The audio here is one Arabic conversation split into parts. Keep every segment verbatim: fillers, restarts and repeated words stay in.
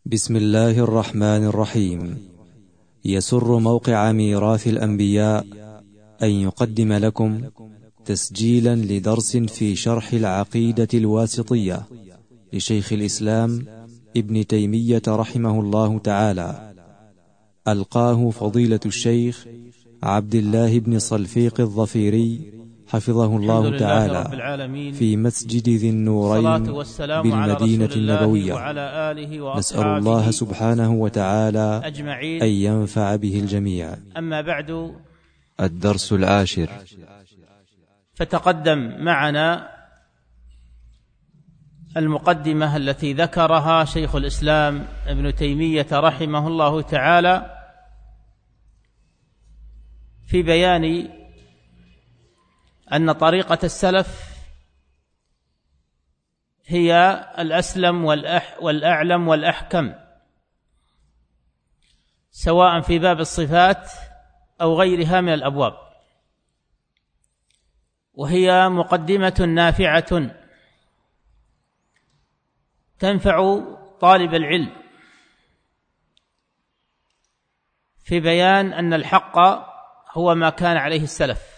بسم الله الرحمن الرحيم. يسر موقع ميراث الأنبياء أن يقدم لكم تسجيلا لدرس في شرح العقيدة الواسطية لشيخ الإسلام ابن تيمية رحمه الله تعالى، ألقاه فضيلة الشيخ عبد الله بن صلفيق الظفيري حفظه الله تعالى في مسجد ذي النورين بالمدينة النبوية. نسأل الله سبحانه وتعالى أن ينفع به الجميع. أما بعد، الدرس العاشر. فتقدم معنا المقدمة التي ذكرها شيخ الإسلام ابن تيمية رحمه الله تعالى في بيان أن طريقة السلف هي الأسلم والأح والأعلم والأحكم، سواء في باب الصفات أو غيرها من الأبواب، وهي مقدمة نافعة تنفع طالب العلم في بيان أن الحق هو ما كان عليه السلف،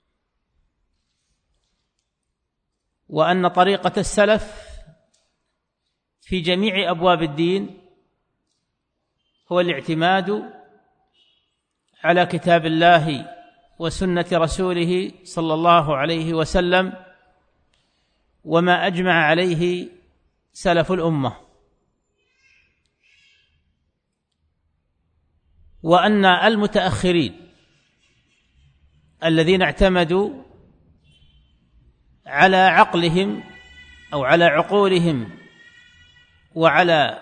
وأن طريقة السلف في جميع أبواب الدين هو الاعتماد على كتاب الله وسنة رسوله صلى الله عليه وسلم وما أجمع عليه سلف الأمة، وأن المتأخرين الذين اعتمدوا على عقلهم أو على عقولهم وعلى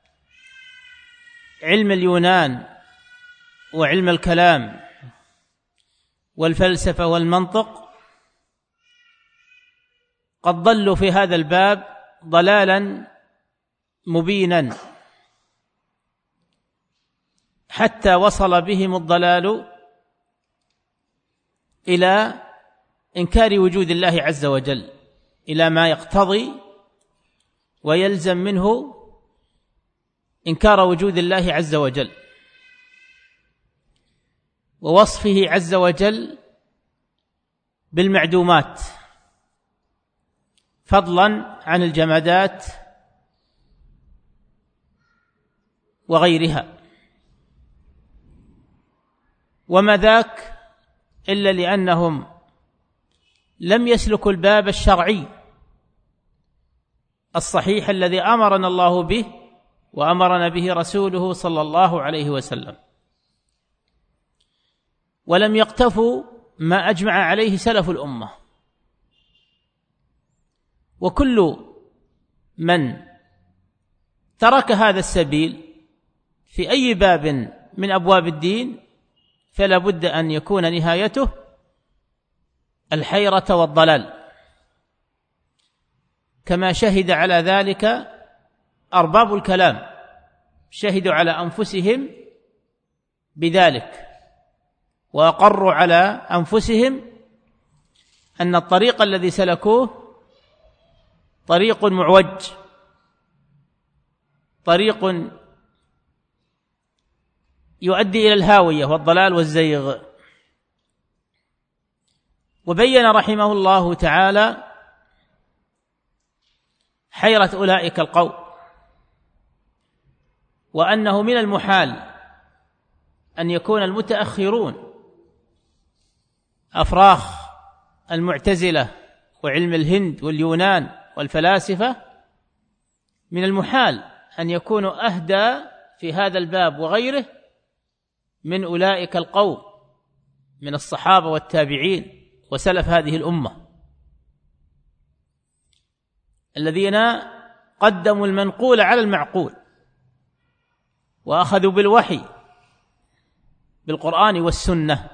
علم اليونان وعلم الكلام والفلسفة والمنطق قد ضلوا في هذا الباب ضلالا مبينا، حتى وصل بهم الضلال إلى إنكار وجود الله عز وجل، إلى ما يقتضي ويلزم منه إنكار وجود الله عز وجل ووصفه عز وجل بالمعدومات، فضلا عن الجمادات وغيرها، وما ذاك إلا لأنهم لم يسلكوا الباب الشرعي الصحيح الذي أمرنا الله به وأمرنا به رسوله صلى الله عليه وسلم، ولم يقتفوا ما أجمع عليه سلف الأمة. وكل من ترك هذا السبيل في أي باب من أبواب الدين فلا بد أن يكون نهايته الحيرة والضلال، كما شهد على ذلك أرباب الكلام، شهدوا على أنفسهم بذلك وأقروا على أنفسهم أن الطريق الذي سلكوه طريق معوج، طريق يؤدي إلى الهاوية والضلال والزيغ. وبين رحمه الله تعالى حيرة أولئك القوم، وأنه من المحال أن يكون المتأخرون أفراخ المعتزلة وعلم الهند واليونان والفلاسفة، من المحال أن يكونوا أهدى في هذا الباب وغيره من أولئك القوم من الصحابة والتابعين وسلف هذه الأمة، الذين قدموا المنقول على المعقول وأخذوا بالوحي بالقرآن والسنة.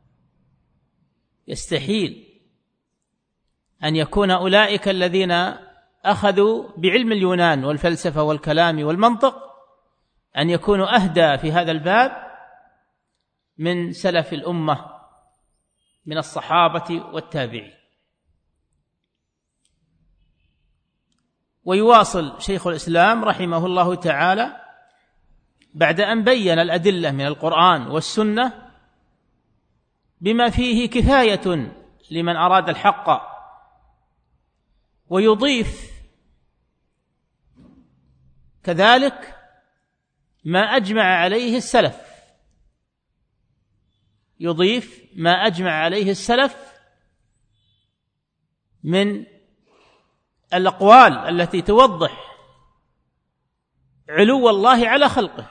يستحيل أن يكون أولئك الذين أخذوا بعلم اليونان والفلسفة والكلام والمنطق أن يكونوا أهدى في هذا الباب من سلف الأمة من الصحابة والتابعين. ويواصل شيخ الإسلام رحمه الله تعالى بعد أن بين الأدلة من القرآن والسنة بما فيه كفاية لمن أراد الحق، ويضيف كذلك ما أجمع عليه السلف، يضيف ما أجمع عليه السلف من الأقوال التي توضح علو الله على خلقه،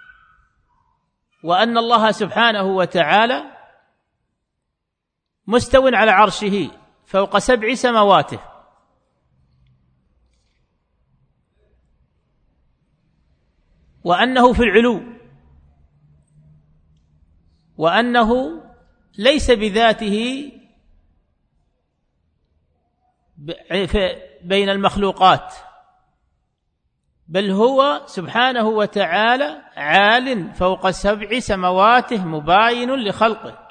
وأن الله سبحانه وتعالى مستو على عرشه فوق سبع سماواته، وأنه في العلو، وأنه ليس بذاته بين المخلوقات، بل هو سبحانه وتعالى عال فوق سبع سماواته مباين لخلقه.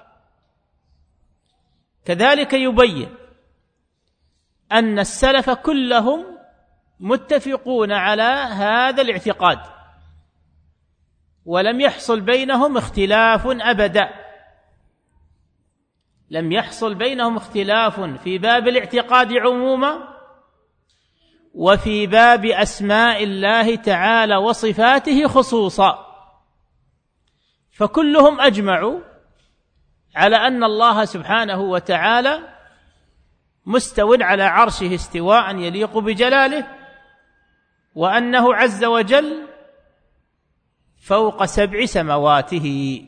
كذلك يبين أن السلف كلهم متفقون على هذا الاعتقاد، ولم يحصل بينهم اختلاف أبدا، لم يحصل بينهم اختلاف في باب الاعتقاد عموما، وفي باب أسماء الله تعالى وصفاته خصوصا، فكلهم أجمعوا على أن الله سبحانه وتعالى مستو على عرشه استواء يليق بجلاله، وأنه عز وجل فوق سبع سماواته.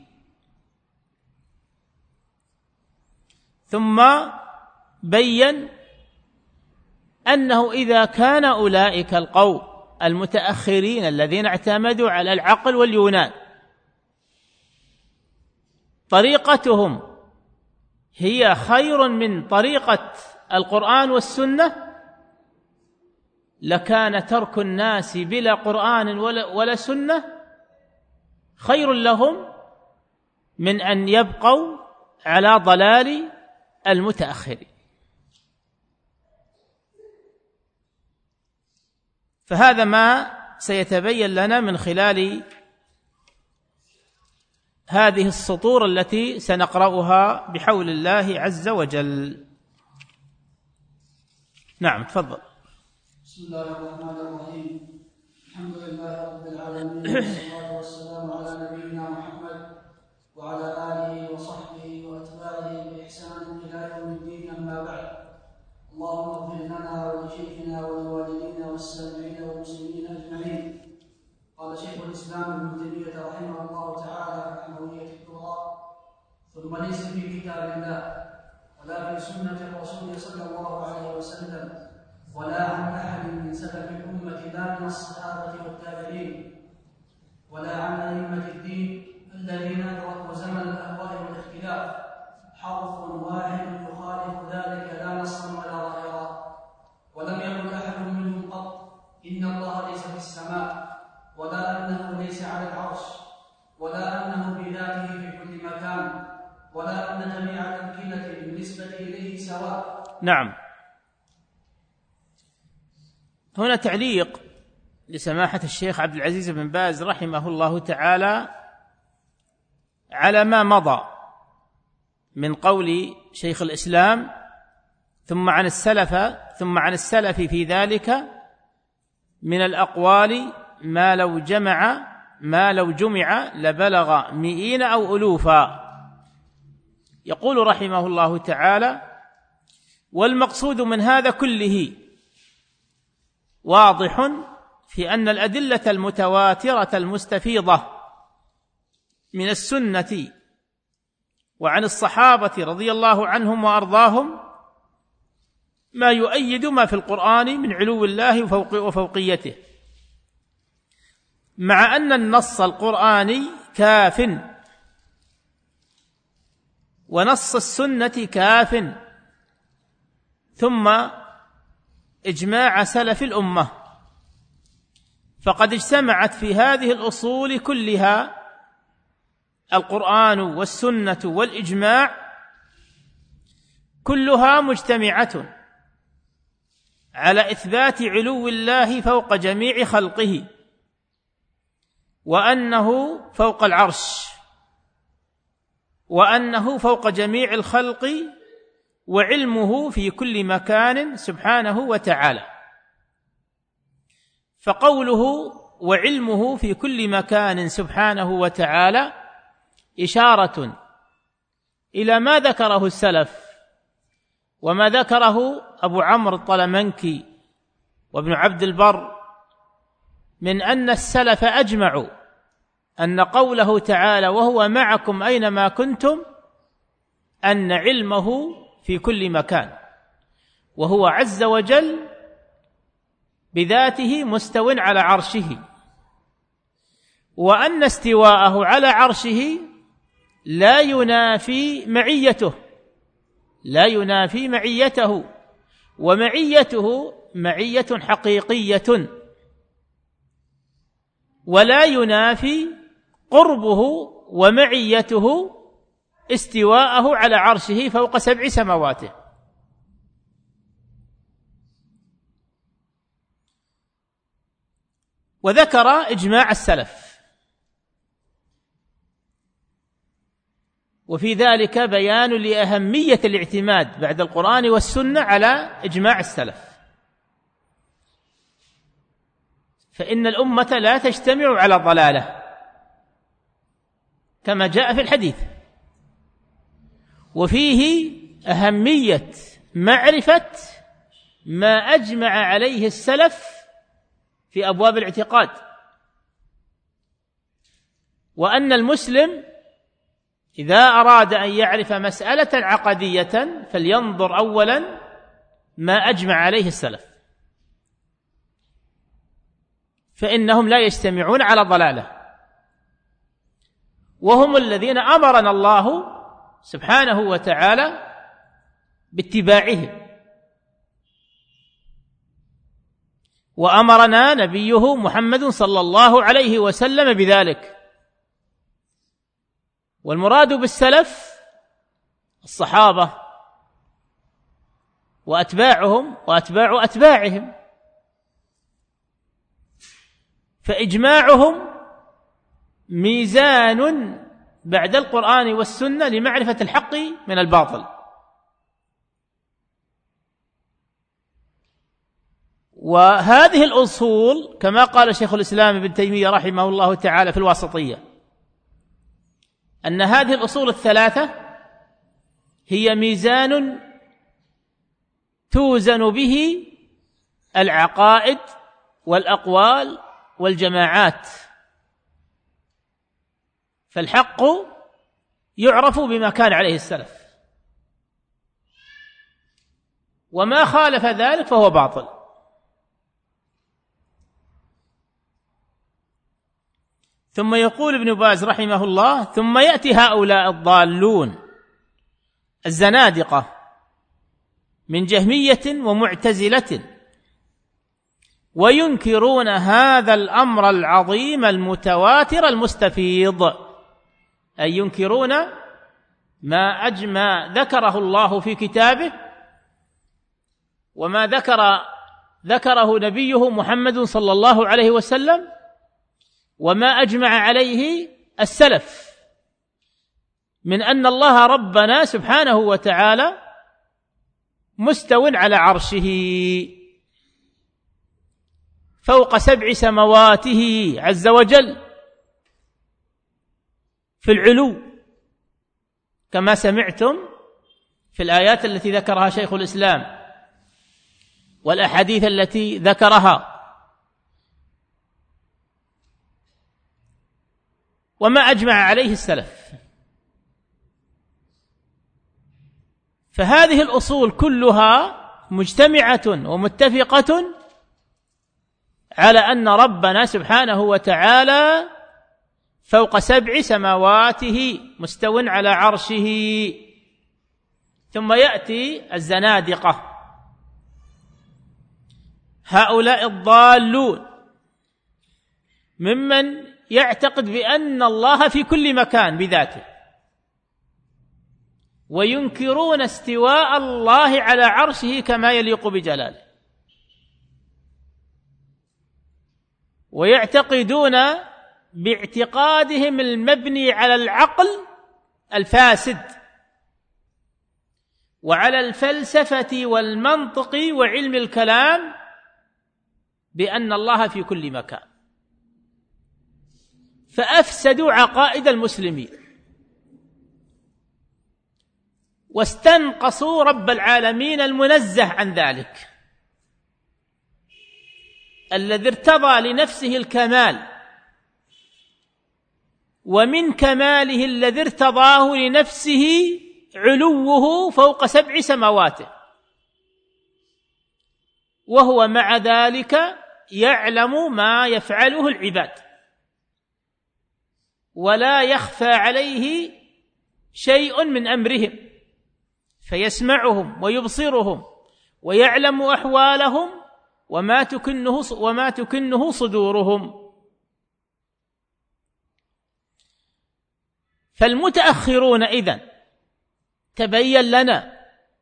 ثم بين أنه إذا كان أولئك القوم المتأخرين الذين اعتمدوا على العقل واليونان طريقتهم هي خير من طريقة القرآن والسنة، لكان ترك الناس بلا قرآن ولا, ولا سنة خير لهم من أن يبقوا على ضلال المتأخرين. فهذا ما سيتبين لنا من خلال هذه السطور التي سنقرأها بحول الله عز وجل. نعم تفضل. بسم الله الرحمن الرحيم. الحمد لله رب العالمين، والصلاة والسلام على نبينا محمد وعلى آله وصحبه وأتباعه بإحسان إلى يوم الدين، أما بعد. اللهم اغفر لنا ولشيخنا ولوالدينا والسامعين والمسلمين أجمعين. قال شيخ الإسلام ابن تيمية رحمه الله تعالى في الحموية الكبرى: ثم ليس في كتاب الله ولا في سنة الرسول صلى الله عليه وسلم ولا عن أحد من سلف الأمة، لا من الصحابة والتابعين ولا عن أئمة الدين الذين أدركوا زمن الأهواء والاختلاف، حرف واحد يخالف ذلك لا نصا ولا ظاهرا. ولم يقل أحد منهم قط إن الله ليس في السماء، ولا أنه ليس على العرش، ولا أنه بذاته في كل مكان، ولا أن جميع الأمكنة بالنسبة إليه سواء. نعم. هنا تعليق لسماحة الشيخ عبد العزيز بن باز رحمه الله تعالى على ما مضى من قول شيخ الإسلام ثم عن السلف ثم عن السلف في ذلك من الأقوال ما لو جمع ما لو جمع لبلغ مئين أو ألوفا. يقول رحمه الله تعالى: والمقصود من هذا كله واضح في أن الأدلة المتواترة المستفيضة من السنة وعن الصحابة رضي الله عنهم وأرضاهم ما يؤيد ما في القرآن من علو الله وفوقيته، مع أن النص القرآني كاف ونص السنة كاف، ثم إجماع سلف الأمة، فقد اجتمعت في هذه الأصول كلها القرآن والسنة والإجماع، كلها مجتمعة على إثبات علو الله فوق جميع خلقه، وأنه فوق العرش، وأنه فوق جميع الخلق، وعلمه في كل مكان سبحانه وتعالى. فقوله وعلمه في كل مكان سبحانه وتعالى إشارة إلى ما ذكره السلف وما ذكره أبو عمرو الطلمنكي وابن عبد البر من أن السلف أجمعوا أن قوله تعالى وهو معكم أينما كنتم أن علمه في كل مكان، وهو عز وجل بذاته مستو على عرشه، وأن استواءه على عرشه لا ينافي معيته لا ينافي معيته ومعيته معية حقيقية، ولا ينافي قربه ومعيته استواءه على عرشه فوق سبع سماواته. وذكر إجماع السلف، وفي ذلك بيان لأهمية الاعتماد بعد القرآن والسنة على إجماع السلف، فإن الأمة لا تجتمع على ضلالة كما جاء في الحديث، وفيه أهمية معرفة ما أجمع عليه السلف في أبواب الاعتقاد، وأن المسلم إذا أراد أن يعرف مسألة عقدية فلينظر أولا ما أجمع عليه السلف، فإنهم لا يجتمعون على ضلالة، وهم الذين أمرنا الله سبحانه وتعالى باتباعهم، وأمرنا نبيه محمد صلى الله عليه وسلم بذلك. والمراد بالسلف الصحابة وأتباعهم وأتباع أتباعهم، فإجماعهم ميزان بعد القرآن والسنة لمعرفة الحق من الباطل. وهذه الأصول كما قال شيخ الإسلام ابن تيمية رحمه الله تعالى في الواسطية، أن هذه الأصول الثلاثة هي ميزان توزن به العقائد والأقوال والجماعات، فالحق يعرف بما كان عليه السلف، وما خالف ذلك فهو باطل. ثم يقول ابن باز رحمه الله: ثم يأتي هؤلاء الضالون الزنادقة من جهمية ومعتزلة وينكرون هذا الأمر العظيم المتواتر المستفيض، أي ينكرون ما أجمع ذكره الله في كتابه وما ذكر ذكره نبيه محمد صلى الله عليه وسلم وما أجمع عليه السلف من أن الله ربنا سبحانه وتعالى مستو على عرشه فوق سبع سمواته عز وجل في العلو، كما سمعتم في الآيات التي ذكرها شيخ الإسلام والأحاديث التي ذكرها. وما أجمع عليه السلف، فهذه الأصول كلها مجتمعة ومتفقة على أن ربنا سبحانه وتعالى فوق سبع سماواته مستو على عرشه. ثم يأتي الزنادقة هؤلاء الضالون ممن يعتقد بأن الله في كل مكان بذاته، وينكرون استواء الله على عرشه كما يليق بجلاله، ويعتقدون باعتقادهم المبني على العقل الفاسد وعلى الفلسفة والمنطق وعلم الكلام بأن الله في كل مكان، فأفسدوا عقائد المسلمين واستنقصوا رب العالمين المنزه عن ذلك، الذي ارتضى لنفسه الكمال، ومن كماله الذي ارتضاه لنفسه علوه فوق سبع سماوات، وهو مع ذلك يعلم ما يفعله العباد ولا يخفى عليه شيء من أمرهم، فيسمعهم ويبصرهم ويعلم أحوالهم وما تكنه وما تكنه صدورهم. فالمتأخرون إذن تبين لنا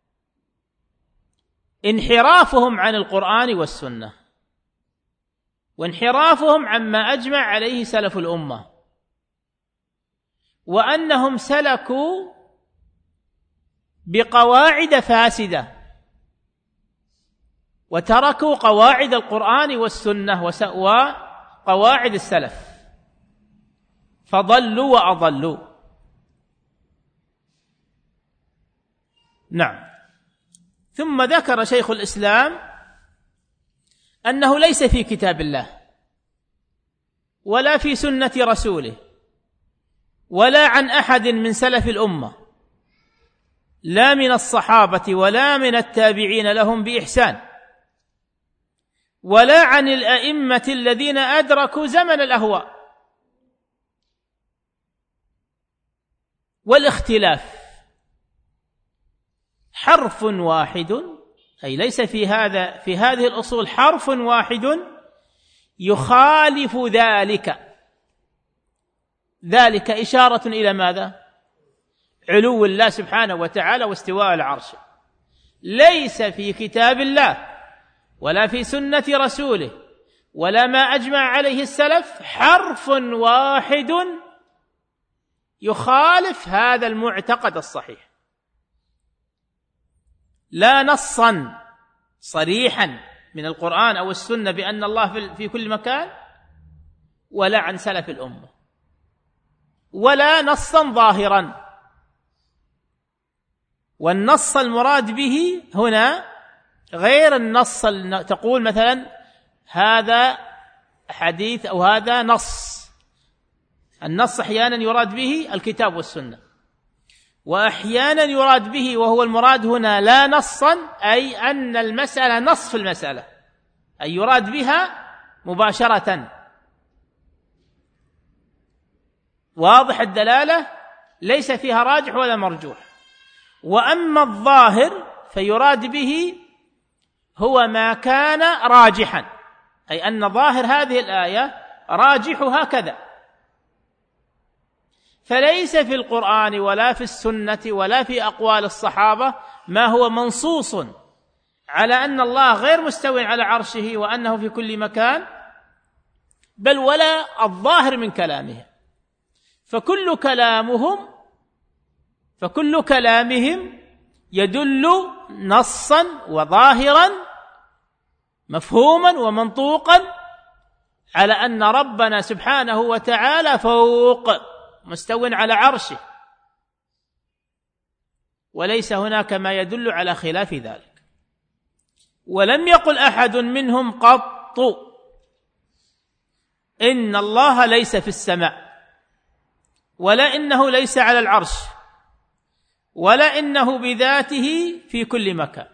انحرافهم عن القرآن والسنة، وانحرافهم عما أجمع عليه سلف الأمة، وأنهم سلكوا بقواعد فاسدة وتركوا قواعد القرآن والسنة وقواعد السلف، فضلوا وأضلوا. نعم. ثم ذكر شيخ الإسلام أنه ليس في كتاب الله ولا في سنة رسوله ولا عن أحد من سلف الأمة، لا من الصحابة ولا من التابعين لهم بإحسان ولا عن الأئمة الذين أدركوا زمن الأهواء والاختلاف، حرف واحد، أي ليس في هذا في هذه الأصول حرف واحد يخالف ذلك. ذلك إشارة إلى ماذا؟ علو الله سبحانه وتعالى واستواء العرش. ليس في كتاب الله ولا في سنة رسوله ولا ما أجمع عليه السلف حرف واحد يخالف هذا المعتقد الصحيح، لا نصا صريحا من القرآن أو السنة بأن الله في كل مكان، ولا عن سلف الأمة، ولا نصا ظاهرا. والنص المراد به هنا غير النص، تقول مثلا هذا حديث أو هذا نص. النص أحيانا يراد به الكتاب والسنة، وأحيانا يراد به وهو المراد هنا لا نصا، أي أن المسألة نص في المسألة، أي يراد بها مباشرة واضح الدلالة، ليس فيها راجح ولا مرجوح. وأما الظاهر فيراد به هو ما كان راجحا، أي أن ظاهر هذه الآية راجحها كذا. فليس في القرآن ولا في السنة ولا في أقوال الصحابة ما هو منصوص على أن الله غير مستوٍ على عرشه وأنه في كل مكان، بل ولا الظاهر من كلامهم. فكل كلامهم فكل كلامهم يدل نصا وظاهرا مفهوما ومنطوقا على أن ربنا سبحانه وتعالى فوق مستوٍ على عرشه، وليس هناك ما يدل على خلاف ذلك. ولم يقل أحد منهم قط إن الله ليس في السماء، ولا إنه ليس على العرش، ولا إنه بذاته في كل مكان،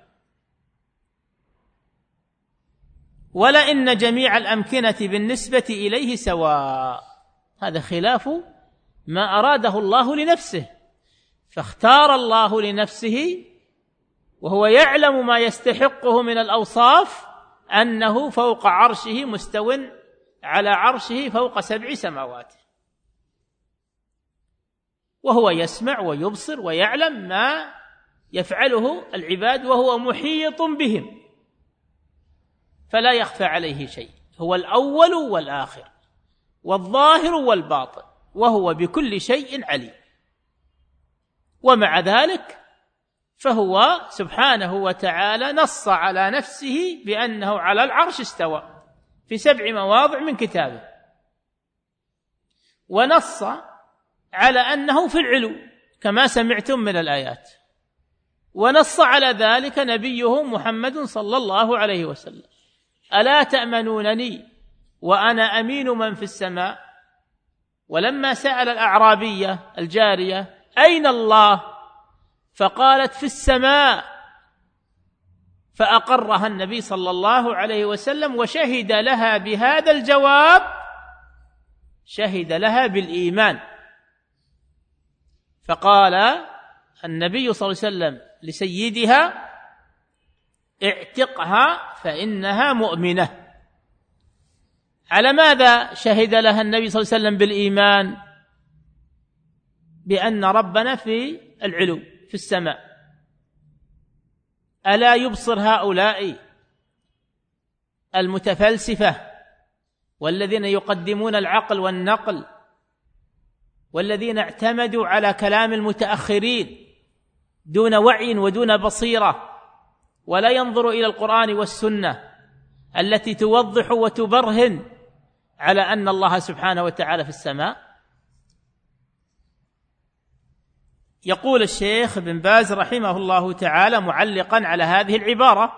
ولا إن جميع الأمكنة بالنسبة إليه سواء. هذا خلاف ما أراده الله لنفسه، فاختار الله لنفسه وهو يعلم ما يستحقه من الأوصاف أنه فوق عرشه مستو على عرشه فوق سبع سماوات، وهو يسمع ويبصر ويعلم ما يفعله العباد، وهو محيط بهم فلا يخفى عليه شيء. هو الأول والآخر، والظاهر والباطن وهو بكل شيء عليم. ومع ذلك فهو سبحانه وتعالى نص على نفسه بأنه على العرش استوى في سبع مواضع من كتابه، ونص على أنه في العلو كما سمعتم من الآيات، ونص على ذلك نبيه محمد صلى الله عليه وسلم: ألا تأمنونني وأنا أمين من في السماء؟ ولما سأل الأعرابية الجارية: أين الله؟ فقالت: في السماء، فأقرها النبي صلى الله عليه وسلم وشهد لها بهذا الجواب، شهد لها بالإيمان. فقال النبي صلى الله عليه وسلم لسيدها: اعتقها فإنها مؤمنة. على ماذا شهد لها النبي صلى الله عليه وسلم بالإيمان؟ بأن ربنا في العلو في السماء. ألا يبصر هؤلاء المتفلسفة والذين يقدمون العقل والنقل والذين اعتمدوا على كلام المتأخرين دون وعي ودون بصيرة، ولا ينظر إلى القرآن والسنة التي توضح وتبرهن على أن الله سبحانه وتعالى في السماء؟ يقول الشيخ ابن باز رحمه الله تعالى معلقا على هذه العبارة: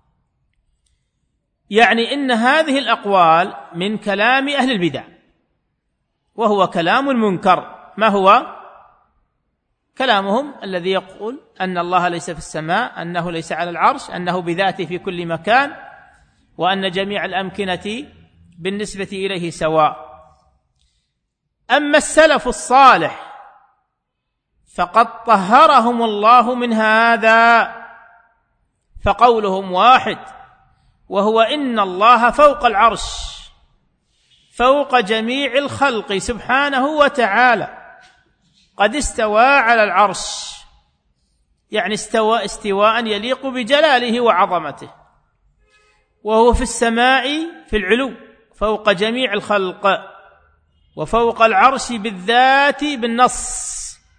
يعني إن هذه الأقوال من كلام أهل البدع، وهو كلام منكر. ما هو كلامهم؟ الذي يقول أن الله ليس في السماء، أنه ليس على العرش، أنه بذاته في كل مكان، وأن جميع الأمكنة بالنسبة إليه سواء. أما السلف الصالح فقد طهرهم الله من هذا، فقولهم واحد، وهو إن الله فوق العرش فوق جميع الخلق سبحانه وتعالى، قد استوى على العرش، يعني استوى استواء يليق بجلاله وعظمته، وهو في السماء في العلو فوق جميع الخلق، وفوق العرش بالذات بالنص،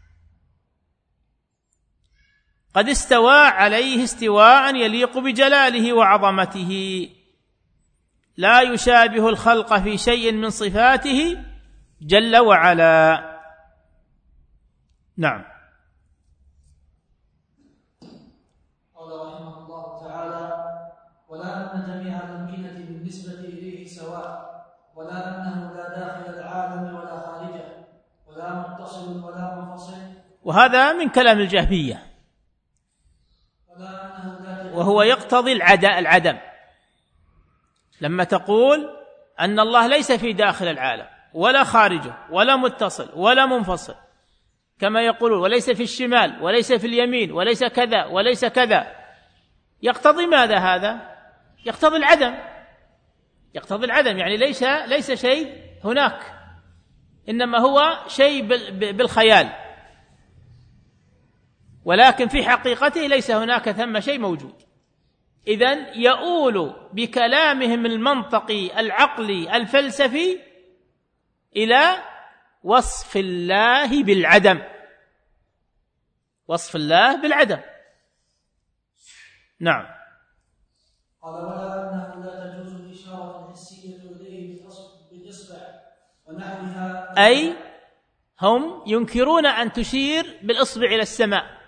قد استوى عليه استواء يليق بجلاله وعظمته، لا يشابه الخلق في شيء من صفاته جل وعلا. نعم. قال رحمه الله تعالى: ولا أن جميع الأمكنة بالنسبة إليه سواء، ولا أنه لا داخل العالم ولا خارجه، ولا متصل ولا منفصل. وهذا من كلام الجهمية، وهو يقتضي العدم. لما تقول أن الله ليس في داخل العالم ولا خارجه ولا متصل ولا منفصل، كما يقولون وليس في الشمال وليس في اليمين وليس كذا وليس كذا، يقتضي ماذا هذا؟ يقتضي العدم، يقتضي العدم، يعني ليس ليس شيء هناك، إنما هو شيء بالخيال، ولكن في حقيقته ليس هناك ثم شيء موجود. إذن يؤول بكلامهم المنطقي العقلي الفلسفي إلى وصف الله بالعدم، وصف الله بالعدم. نعم. قال: ولا أنه لا تجوز الإشارة الحسية إليه بالإصبع ونحوها، أي هم ينكرون أن تشير بالإصبع إلى السماء،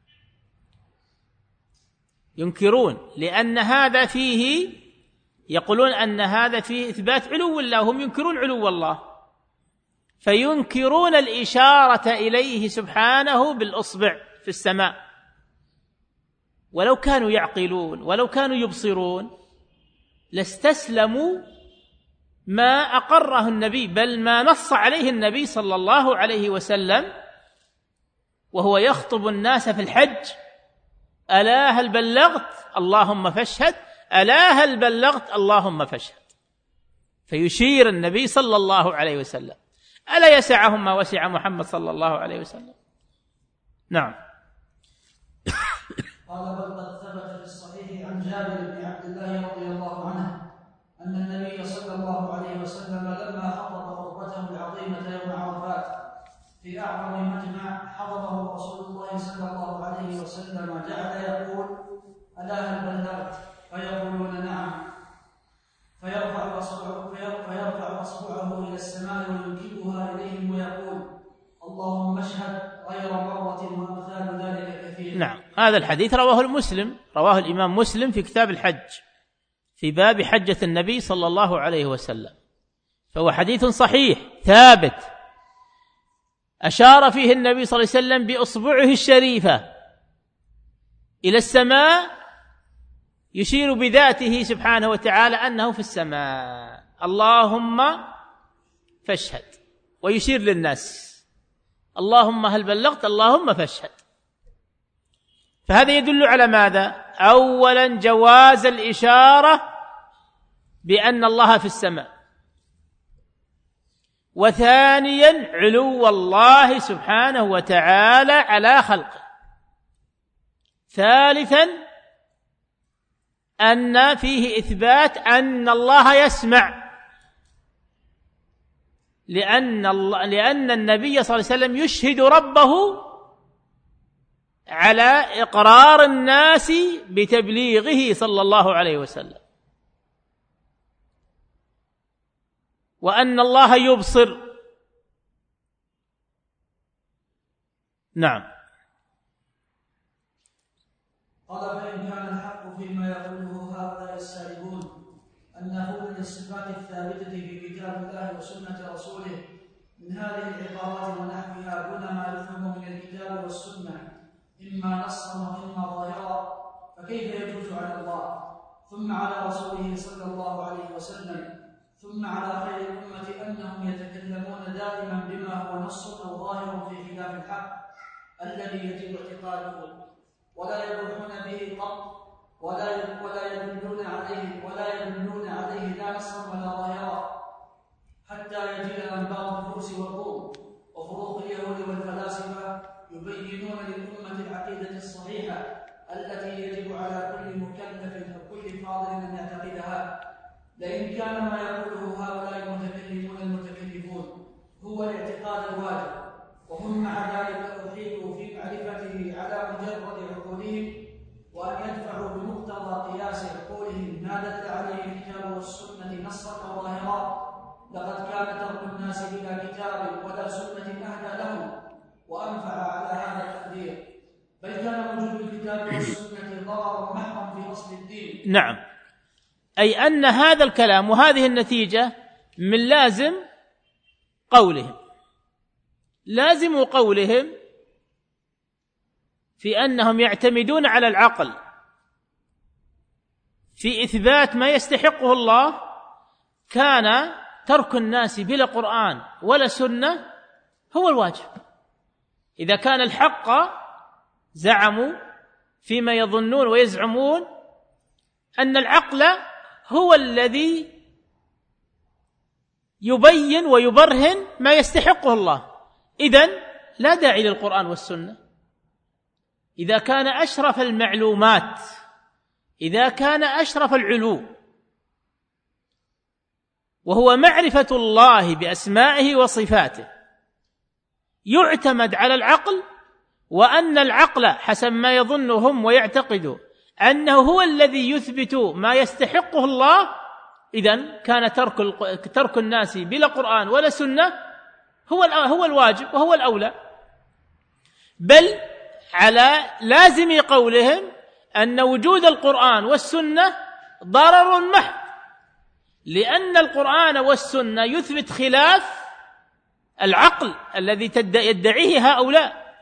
ينكرون، لأن هذا فيه، يقولون أن هذا فيه إثبات علو الله، هم ينكرون علو الله، فينكرون الإشارة إليه سبحانه بالإصبع في السماء. ولو كانوا يعقلون ولو كانوا يبصرون لاستسلموا ما أقره النبي، بل ما نص عليه النبي صلى الله عليه وسلم وهو يخطب الناس في الحج: ألا هل بلغت؟ اللهم فاشهد. ألا هل بلغت؟ اللهم فاشهد. فيشير النبي صلى الله عليه وسلم. ألا يسعهم ما وسع محمد صلى الله عليه وسلم؟ نعم. قال: بل قد ثبت في الصحيح عن جابر بن عبد الله رضي الله عنه أن النبي صلى الله عليه وسلم لما خطب وقفته العظيمة يوم عرفات في أعظم مجمع حضره رسول الله صلى الله عليه وسلم جعل يقول: ألا هل بلغت؟ فيقولون: نعم. فيرفع أصبعه فيرفع أصبعه إلى السماء وينكبها إليهم ويقول: اللهم اشهد، غير مرة وأمثال ذلك كثير. نعم، هذا الحديث رواه المسلم، رواه الإمام مسلم في كتاب الحج في باب حجة النبي صلى الله عليه وسلم، فهو حديث صحيح ثابت أشار فيه النبي صلى الله عليه وسلم بإصبعه الشريفة إلى السماء، يشير بذاته سبحانه وتعالى أنه في السماء، اللهم فاشهد، ويشير للناس: اللهم هل بلغت؟ اللهم فاشهد. فهذا يدل على ماذا؟ أولا جواز الإشارة بأن الله في السماء، وثانيا علو الله سبحانه وتعالى على خلقه، ثالثا أن فيه إثبات أن الله يسمع، لأن, الله لأن النبي صلى الله عليه وسلم يشهد ربه على إقرار الناس بتبليغه صلى الله عليه وسلم، وأن الله يبصر. نعم. قال: فإن كان الحق فيما يقوله هؤلاء السائلون أنه من الصفات الثابتة في كتاب الله وسنة رسوله من هذه العبارات ونحوها دون ما يفهم من الكتاب والسنة إما نصا وإما ظاهرا، فكيف يجوز على الله ثم على رسوله صلى الله عليه وسلم ثم على خير الأمة أنهم يتكلمون دائما بما هو نص أو ظاهر في خلاف الحق الذي يجب اعتقاده، ولا يبرحون به قط، ولا ولا يدلون عليه ولا يدلون عليه لا نصا ولا ظاهرا، حتى يجيء أنباء الفرس والروم وفروق اليهود والفلاسفة يبينون للأمة العقيدة الصحيحة التي يجب على كل مكلف وكل فاضل أن يعتقدها. لئن كان ما يقوله هؤلاء المتكلمون المتكلفون هو الاعتقاد الواجب، وهم مع ذلك أحيطوا في معرفته على مجرد عقولهم، وأن يدفعوا بمقتضى قياس عقولهم ما دل عليه الكتاب والسنة نصا وظاهرا، لقد كان ترك الناس بلا كتاب ولا سنة أهدى لهم وأنفع على هذا التقدير، بل كان وجود الكتاب والسنة ضررا محضا في أصل الدين. نعم، أي أن هذا الكلام وهذه النتيجة من لازم قولهم، لازم قولهم في أنهم يعتمدون على العقل في إثبات ما يستحقه الله، كان ترك الناس بلا قرآن ولا سنة هو الواجب. إذا كان الحق زعموا فيما يظنون ويزعمون أن العقل هو الذي يبين ويبرهن ما يستحقه الله، إذن لا داعي للقرآن والسنة. إذا كان أشرف المعلومات، إذا كان أشرف العلو وهو معرفة الله بأسمائه وصفاته يعتمد على العقل، وأن العقل حسب ما يظنهم ويعتقدوا أنه هو الذي يثبت ما يستحقه الله، إذن كان ترك ترك الناس بلا قرآن ولا سنة هو هو الواجب وهو الأولى، بل على لازم قولهم أن وجود القرآن والسنة ضرر محض، لأن القرآن والسنة يثبت خلاف العقل الذي يدعيه هؤلاء،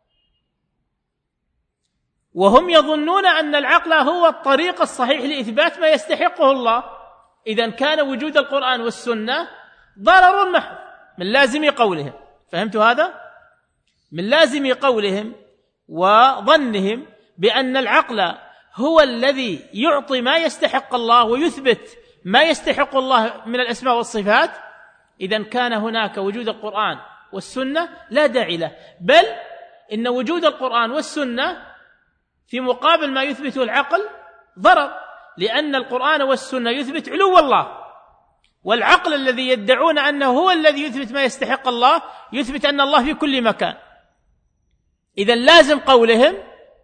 وهم يظنون أن العقل هو الطريق الصحيح لإثبات ما يستحقه الله، إذن كان وجود القرآن والسنة ضرر محض من لازم قولهم. فهمت هذا؟ من لازم قولهم وظنهم بأن العقل هو الذي يعطي ما يستحق الله ويثبت ما يستحق الله من الأسماء والصفات، إذن كان هناك وجود القرآن والسنة لا داعي له، بل إن وجود القرآن والسنة في مقابل ما يثبته العقل ضرر، لأن القرآن والسنة يثبت علو الله والعقل الذي يدعون أنه هو الذي يثبت ما يستحق الله يثبت أن الله في كل مكان. إذن لازم قولهم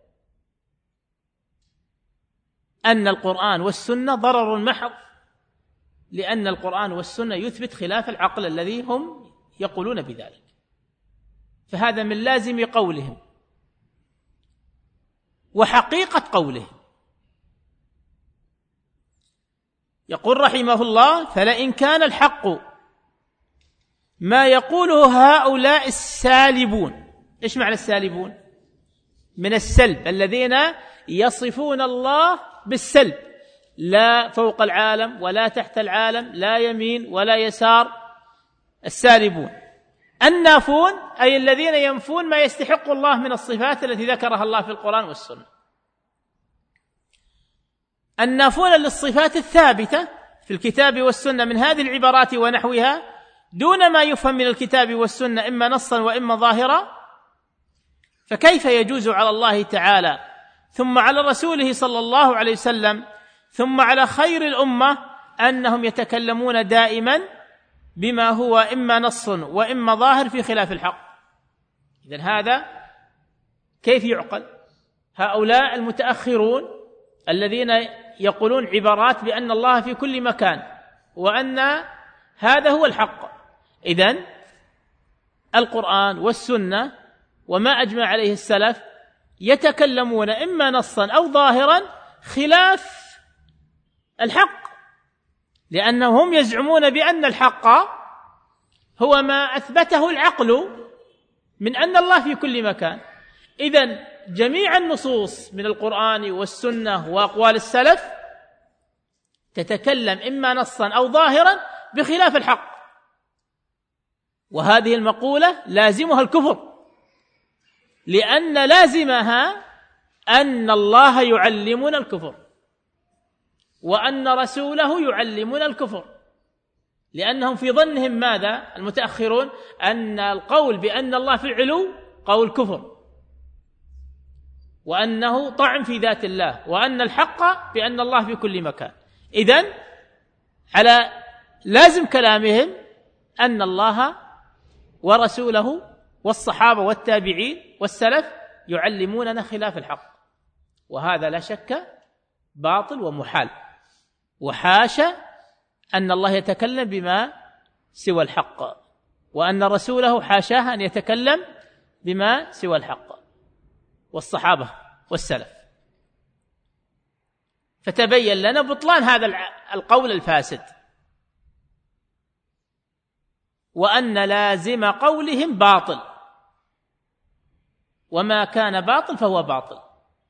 أن القرآن والسنة ضرر محض، لأن القرآن والسنة يثبت خلاف العقل الذي هم يقولون بذلك، فهذا من لازم قولهم وحقيقة قولهم. يقول رحمه الله: فلئن كان الحق ما يقوله هؤلاء السالبون. إيش معنى السالبون؟ من السلب، الذين يصفون الله بالسلب، لا فوق العالم ولا تحت العالم، لا يمين ولا يسار، السالبون. النافون أي الذين ينفون ما يستحق الله من الصفات التي ذكرها الله في القرآن والسنة. النافون للصفات الثابتة في الكتاب والسنة من هذه العبارات ونحوها دون ما يفهم من الكتاب والسنة إما نصا وإما ظاهرا، فكيف يجوز على الله تعالى ثم على رسوله صلى الله عليه وسلم ثم على خير الأمة أنهم يتكلمون دائما بما هو إما نص وإما ظاهر في خلاف الحق؟ إذن هذا كيف يعقل؟ هؤلاء المتأخرون الذين يقولون عبارات بأن الله في كل مكان وأن هذا هو الحق. إذن القرآن والسنة وما أجمع عليه السلف يتكلمون إما نصا أو ظاهرا خلاف الحق، لأنهم يزعمون بأن الحق هو ما أثبته العقل من أن الله في كل مكان. إذن جميع النصوص من القرآن والسنة وأقوال السلف تتكلم إما نصا أو ظاهرا بخلاف الحق، وهذه المقولة لازمها الكفر، لأن لازمها أن الله يعلمنا الكفر وأن رسوله يعلمنا الكفر، لأنهم في ظنهم ماذا المتأخرون؟ أن القول بأن الله في العلو قول كفر، وأنه طعن في ذات الله، وأن الحق بأن الله في كل مكان. إذن على لازم كلامهم أن الله ورسوله والصحابة والتابعين والسلف يعلموننا خلاف الحق، وهذا لا شك باطل ومحال، وحاشا أن الله يتكلم بما سوى الحق، وأن رسوله حاشاه أن يتكلم بما سوى الحق، والصحابة والسلف. فتبين لنا بطلان هذا القول الفاسد، وأن لازم قولهم باطل، وما كان باطل فهو باطل.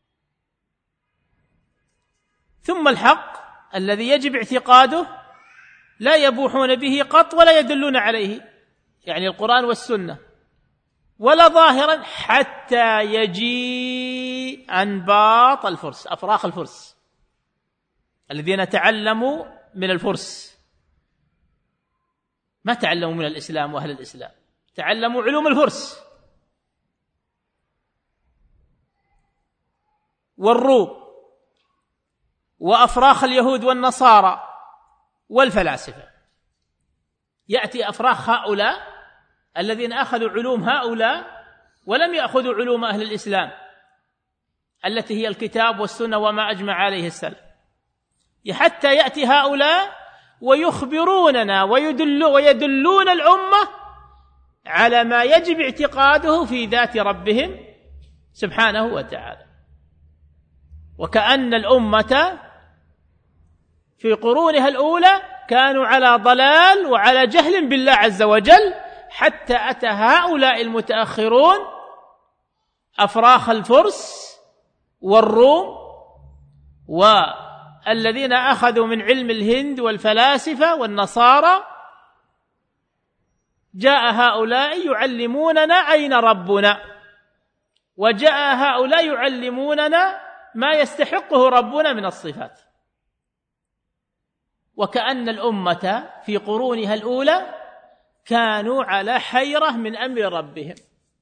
ثم الحق الذي يجب اعتقاده لا يبوحون به قط ولا يدلون عليه، يعني القرآن والسنة، ولا ظاهرا حتى يجيء أنباط الفرس، أفراخ الفرس الذين تعلموا من الفرس، ما تعلموا من الإسلام وأهل الإسلام، تعلموا علوم الفرس والروم وأفراخ اليهود والنصارى والفلاسفة. يأتي أفراخ هؤلاء الذين أخذوا علوم هؤلاء ولم يأخذوا علوم أهل الإسلام التي هي الكتاب والسنة وما أجمع عليه السلف، حتى يأتي هؤلاء ويخبروننا ويدلون, ويدلون الأمة على ما يجب اعتقاده في ذات ربهم سبحانه وتعالى. وكأن الأمة في قرونها الأولى كانوا على ضلال وعلى جهل بالله عز وجل، حتى أتى هؤلاء المتأخرون أفراخ الفرس والروم والذين أخذوا من علم الهند والفلاسفة والنصارى، جاء هؤلاء يعلموننا أين ربنا، وجاء هؤلاء يعلموننا ما يستحقه ربنا من الصفات. وكأن الأمة في قرونها الأولى كانوا على حيرة من أمر ربهم،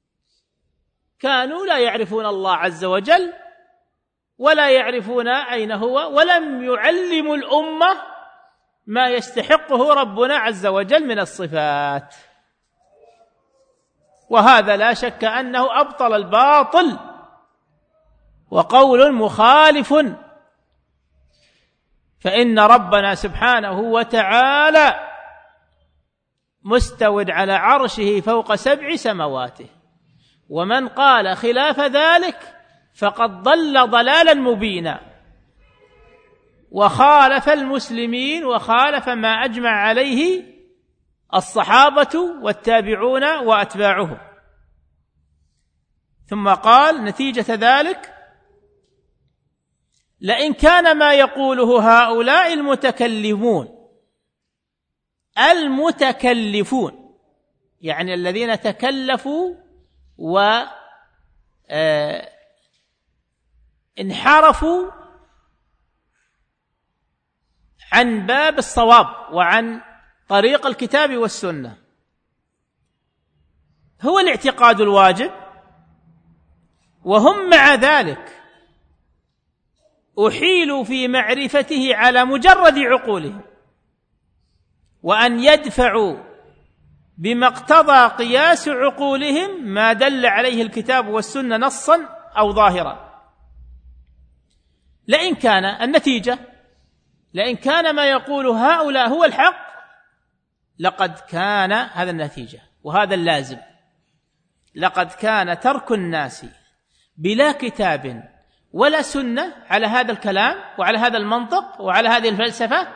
كانوا لا يعرفون الله عز وجل ولا يعرفون أين هو، ولم يعلموا الأمة ما يستحقه ربنا عز وجل من الصفات، وهذا لا شك أنه أبطل الباطل وقول مخالف، فإن ربنا سبحانه وتعالى مستود على عرشه فوق سبع سماواته، ومن قال خلاف ذلك فقد ضل ضلالا مبينا وخالف المسلمين وخالف ما أجمع عليه الصحابة والتابعون وأتباعهم. ثم قال نتيجة ذلك: لئن كان ما يقوله هؤلاء المتكلمون المتكلفون يعني الذين تكلفوا وانحرفوا عن باب الصواب وعن طريق الكتاب والسنة، هو الاعتقاد الواجب، وهم مع ذلك أحيلوا في معرفته على مجرد عقولهم، وأن يدفعوا بما اقتضى قياس عقولهم ما دل عليه الكتاب والسنة نصا أو ظاهرا. لئن كان النتيجة لئن كان ما يقول هؤلاء هو الحق لقد كان هذا النتيجة وهذا اللازم لقد كان ترك الناس بلا كتاب ولا سنة على هذا الكلام وعلى هذا المنطق وعلى هذه الفلسفة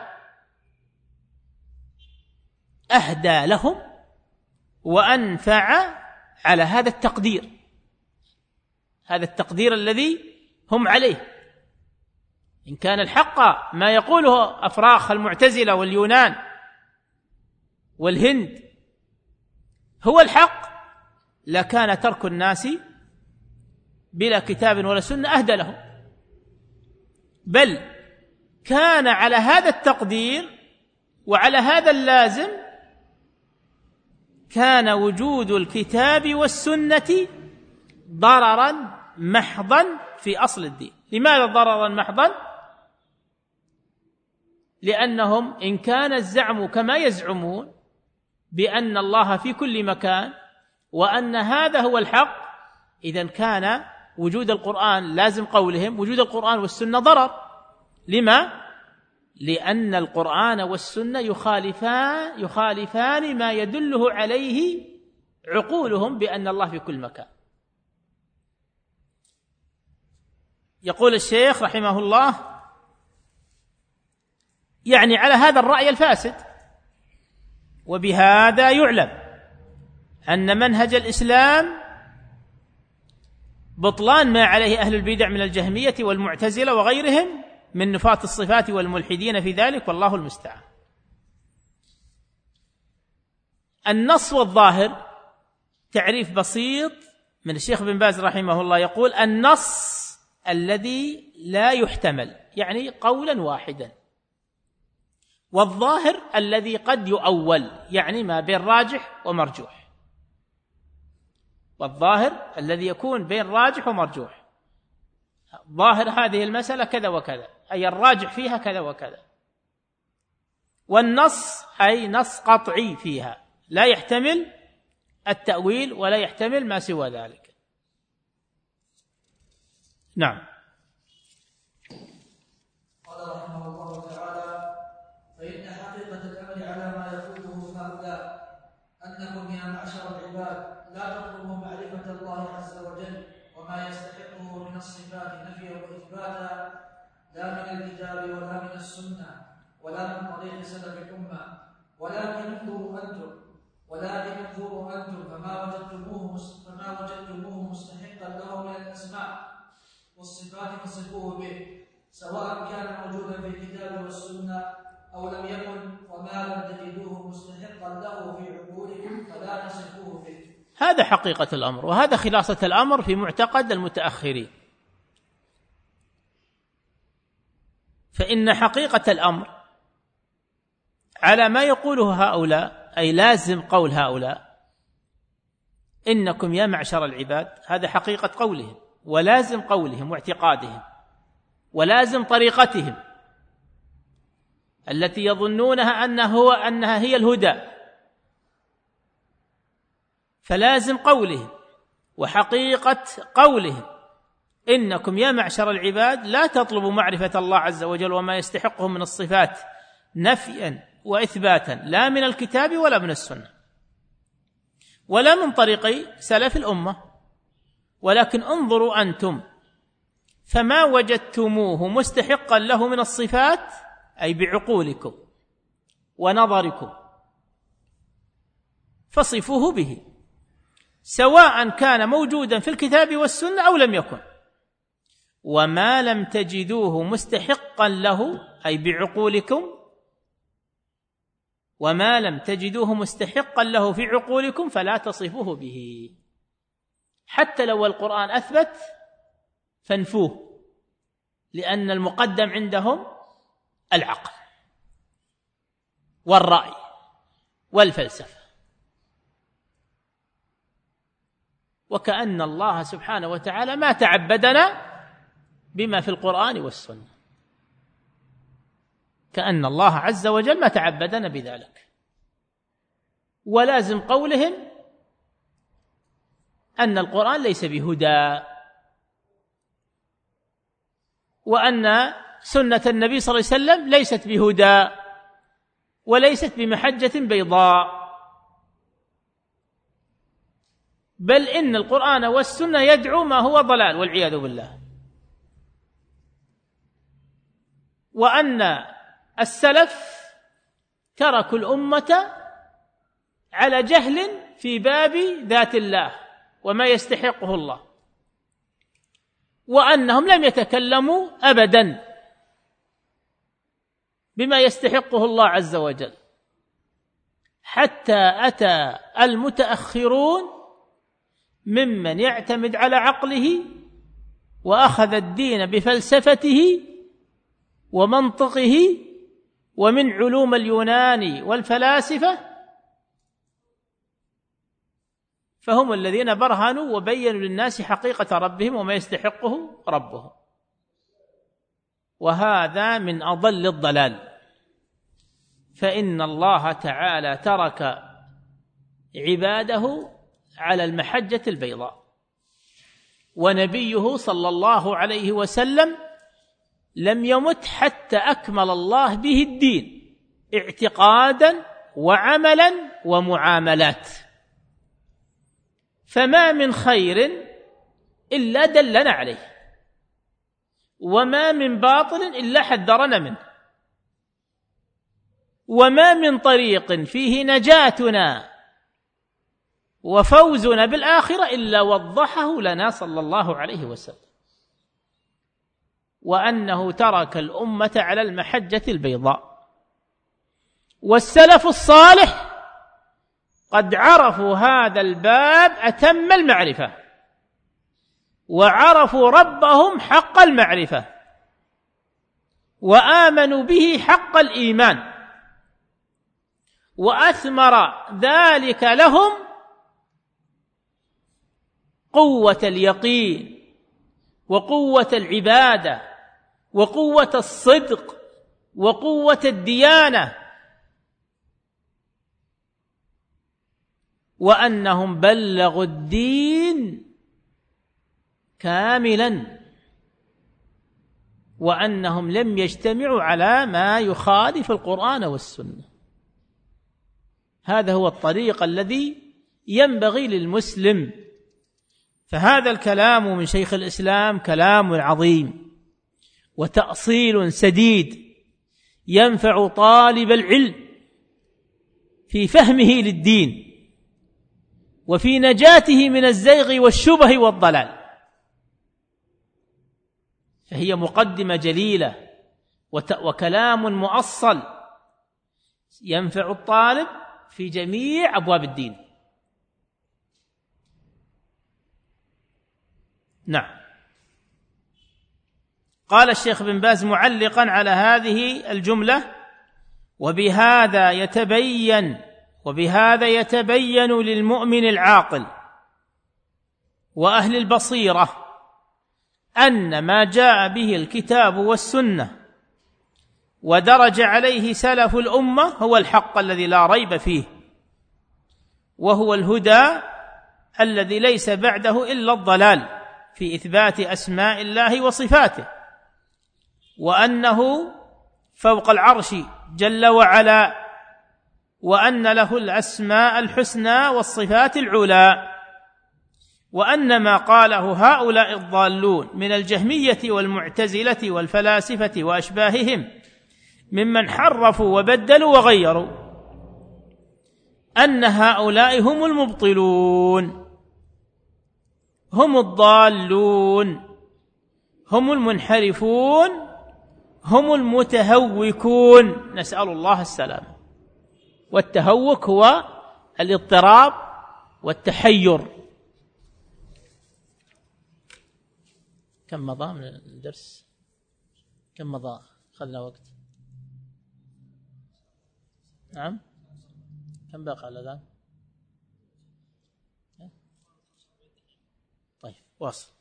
أهدى لهم وأنفع على هذا التقدير هذا التقدير الذي هم عليه. إن كان الحق ما يقوله أفراخ المعتزلة واليونان والهند هو الحق لكان ترك الناس بلا كتاب ولا سنة أهدى لهم، بل كان على هذا التقدير وعلى هذا اللازم كان وجود الكتاب والسنة ضررا محضا في أصل الدين. لماذا ضررا محضا؟ لأنهم إن كان الزعم كما يزعمون بأن الله في كل مكان وأن هذا هو الحق، إذن كان وجود القرآن لازم قولهم وجود القرآن والسنة ضرر. لما؟ لأن القرآن والسنة يخالفان يخالفان ما يدله عليه عقولهم بأن الله في كل مكان. يقول الشيخ رحمه الله: يعني على هذا الرأي الفاسد. وبهذا يعلم أن منهج الإسلام بطلان ما عليه أهل البدع من الجهمية والمعتزلة وغيرهم من نفاة الصفات والملحدين في ذلك، والله المستعان. النص والظاهر تعريف بسيط من الشيخ بن باز رحمه الله، يقول: النص الذي لا يحتمل يعني قولا واحدا، والظاهر الذي قد يؤول يعني ما بين راجح ومرجوح. والظاهر الذي يكون بين راجح ومرجوح، ظاهر هذه المسألة كذا وكذا أي الراجح فيها كذا وكذا. والنص أي نص قطعي فيها لا يحتمل التأويل ولا يحتمل ما سوى ذلك. نعم. قال رحمه الله تعالى: فإن حقيقة الأمر على ما يقوله هؤلاء أنكم يا معشر العباد لا تطلبوا معرفة الله عز وجل وما يستحقه من الصفات نفيا وإثباتا لا من الكتاب ولا من السنة ولا من طريق سلف الأمة، ولكن انظروا أنتم ولكن انظروا أنتم فما وجدتموه فما وجدتموه مستحقا له من الأسماء والصفات فصفوه به، سواء كان موجودا في الكتاب والسنة أو لم يكن، وما لم تجدوه مستحقا له في عقولكم فلا تصفوه به. هذا حقيقة الأمر، وهذا خلاصة الأمر في معتقد المتأخرين. فإن حقيقة الأمر على ما يقوله هؤلاء أي لازم قول هؤلاء إنكم يا معشر العباد، هذا حقيقة قولهم ولازم قولهم واعتقادهم ولازم طريقتهم. التي يظنونها أنها, هو أنها هي الهدى، فلازم قولهم وحقيقة قولهم: إنكم يا معشر العباد لا تطلبوا معرفة الله عز وجل وما يستحقه من الصفات نفيا وإثباتا، لا من الكتاب ولا من السنة ولا من طريق سلف الأمة، ولكن انظروا أنتم فما وجدتموه مستحقا له من الصفات، أي بعقولكم ونظركم، فصفوه به، سواء كان موجودا في الكتاب والسنة أو لم يكن. وما لم تجدوه مستحقا له، أي بعقولكم، وما لم تجدوه مستحقا له في عقولكم فلا تصفوه به. حتى لو القرآن أثبت فانفوه، لأن المقدم عندهم العقل والرأي والفلسفة. وكأن الله سبحانه وتعالى ما تعبدنا بما في القرآن والسنة، كأن الله عز وجل ما تعبدنا بذلك. ولازم قولهم أن القرآن ليس بهدى، وأن سنة النبي صلى الله عليه وسلم ليست بهدى وليست بمحجة بيضاء، بل إن القرآن والسنة يدعو ما هو ضلال والعياذ بالله. وأن السلف تركوا الأمة على جهل في باب ذات الله وما يستحقه الله، وأنهم لم يتكلموا أبدا بما يستحقه الله عز وجل، حتى أتى المتأخرون ممن يعتمد على عقله وأخذ الدين بفلسفته ومنطقه ومن علوم اليونان والفلاسفة، فهم الذين برهنوا وبينوا للناس حقيقة ربهم وما يستحقه ربهم. وهذا من أضل الضلال، فإن الله تعالى ترك عباده على المحجة البيضاء، ونبيه صلى الله عليه وسلم لم يمت حتى أكمل الله به الدين اعتقادا وعملا ومعاملات، فما من خير إلا دلنا عليه، وما من باطل إلا حذرنا منه، وما من طريق فيه نجاتنا وفوزنا بالآخرة إلا وضحه لنا صلى الله عليه وسلم، وأنه ترك الأمة على المحجة البيضاء. والسلف الصالح قد عرفوا هذا الباب أتم المعرفة، وعرفوا ربهم حق المعرفة، وآمنوا به حق الإيمان، وأثمر ذلك لهم قوة اليقين وقوة العبادة وقوة الصدق وقوة الديانة، وأنهم بلغوا الدين كاملا، وأنهم لم يجتمعوا على ما يخالف القرآن والسنة. هذا هو الطريق الذي ينبغي للمسلم. فهذا الكلام من شيخ الإسلام كلام عظيم وتأصيل سديد ينفع طالب العلم في فهمه للدين وفي نجاته من الزيغ والشبه والضلال. فهي مقدمة جليلة وكلام مؤصل ينفع الطالب في جميع أبواب الدين. نعم. قال الشيخ بن باز معلقا على هذه الجملة: وبهذا يتبين وبهذا يتبين للمؤمن العاقل وأهل البصيرة أن ما جاء به الكتاب والسنة ودرج عليه سلف الأمة هو الحق الذي لا ريب فيه، وهو الهدى الذي ليس بعده إلا الضلال في إثبات أسماء الله وصفاته، وأنه فوق العرش جل وعلا، وأن له الأسماء الحسنى والصفات العلى، وأن ما قاله هؤلاء الضالون من الجهمية والمعتزلة والفلاسفة وأشباههم ممن حرفوا وبدلوا وغيروا أن هؤلاء هم المبطلون، هم الضالون، هم المنحرفون، هم المتهوكون، نسأل الله السلامة. والتهوك هو الاضطراب والتحير. كم مضى من الدرس؟ كم مضى؟ أخذنا وقت. نعم، كم بقى على ذا؟ طيب واصل.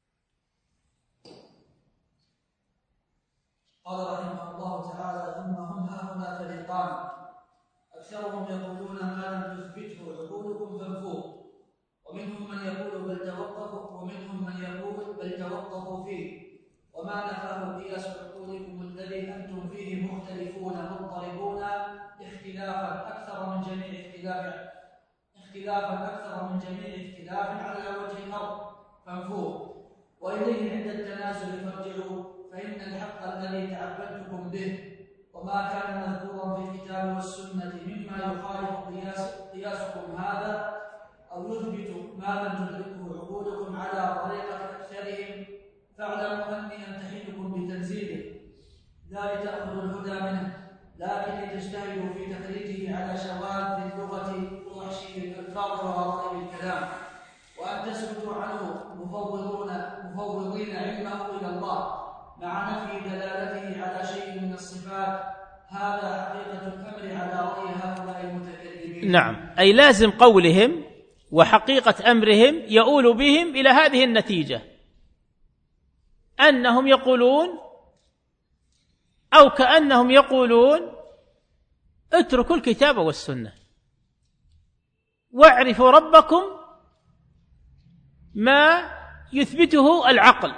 قال رحمه الله تعالى: ثم هم هؤلاء فريقان، أكثرهم يقولون ما لم تثبته عقولكم فانفوه، ومنهم من يقول بل توقفوا ومنهم من يقول بل توقفوا فيه، وما نفاه قياس عقولكم الذي أنتم فيه مختلفون مضطربون اختلافا أكثر من جميع اختلاف اختلافا أكثر من جميع اختلاف على وجه الأرض فانفوه، وإليه عند التنازل فارجعوا، فإن الحق الذي تعبدتكم به وما كان مذكورا في الكتاب والسنة مما يخالف قياس قياسكم هذا أو يثبت ما لم تدركه عقولكم على طريقة أكثرهم، فاعلموا أني أمتحنكم بتنزيله، لا لتأخذوا الهدى منه، لكن لتجتهدوا في تخريجه على شواذ اللغة ووحشي الألفاظ وغرائب الكلام، وأن تسكتوا عنه مفوضون مفوضين علمه إلى الله مع نفي دلالته على شيء من الصفات. هذا حقيقة الأمر على رأي هؤلاء المتكلمين. نعم، أي لازم قولهم وحقيقة أمرهم يؤول بهم إلى هذه النتيجة، أنهم يقولون أو كأنهم يقولون اتركوا الكتاب والسنة واعرفوا ربكم ما يثبته العقل،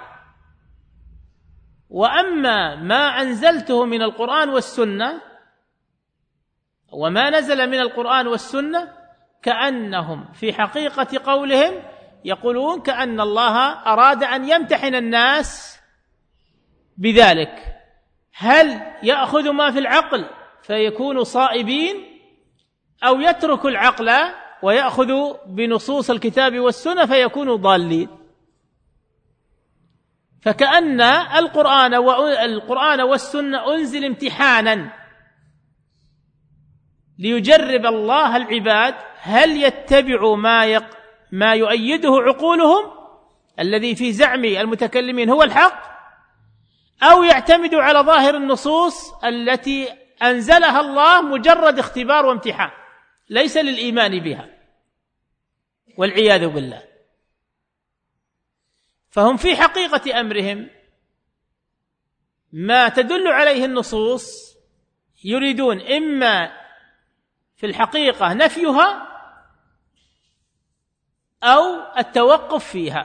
وأما ما أنزلته من القرآن والسنة وما نزل من القرآن والسنة كأنهم في حقيقة قولهم يقولون كأن الله أراد أن يمتحن الناس بذلك، هل يأخذ ما في العقل فيكونوا صائبين أو يترك العقل ويأخذ بنصوص الكتاب والسنة فيكونوا ضالين. فكأن القرآن والقرآن والسنة أنزل امتحانا ليجرب الله العباد هل يتبعوا ما يق ما يؤيده عقولهم الذي في زعم المتكلمين هو الحق، أو يعتمدوا على ظاهر النصوص التي أنزلها الله مجرد اختبار وامتحان ليس للإيمان بها، والعياذ بالله. فهم في حقيقة أمرهم ما تدل عليه النصوص يريدون إما في الحقيقة نفيها أو التوقف فيها،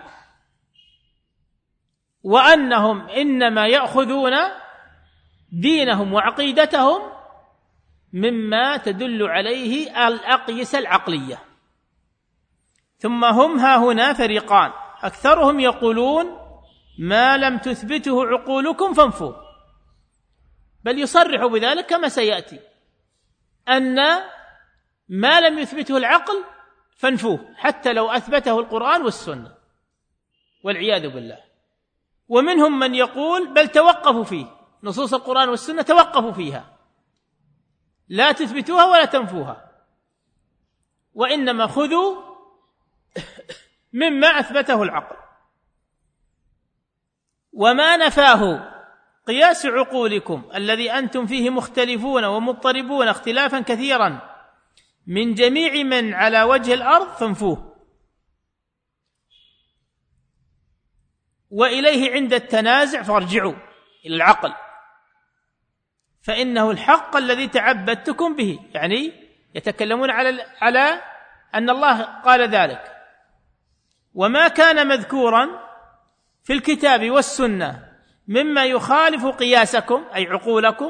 وأنهم إنما يأخذون دينهم وعقيدتهم مما تدل عليه الأقيسة العقلية. ثم هم ها هنا فريقان، أكثرهم يقولون ما لم تثبته عقولكم فانفوه، بل يصرح بذلك كما سيأتي أن ما لم يثبته العقل فانفوه حتى لو أثبته القرآن والسنة، والعياذ بالله. ومنهم من يقول بل توقفوا فيه، نصوص القرآن والسنة توقفوا فيها، لا تثبتوها ولا تنفوها، وإنما خذوا مما أثبته العقل. وما نفاه قياس عقولكم الذي أنتم فيه مختلفون ومضطربون اختلافا كثيرا من جميع من على وجه الأرض فانفوه، وإليه عند التنازع فارجعوا إلى العقل، فإنه الحق الذي تعبدتكم به، يعني يتكلمون على على أن الله قال ذلك. وما كان مذكورا في الكتاب والسنة مما يخالف قياسكم أي عقولكم،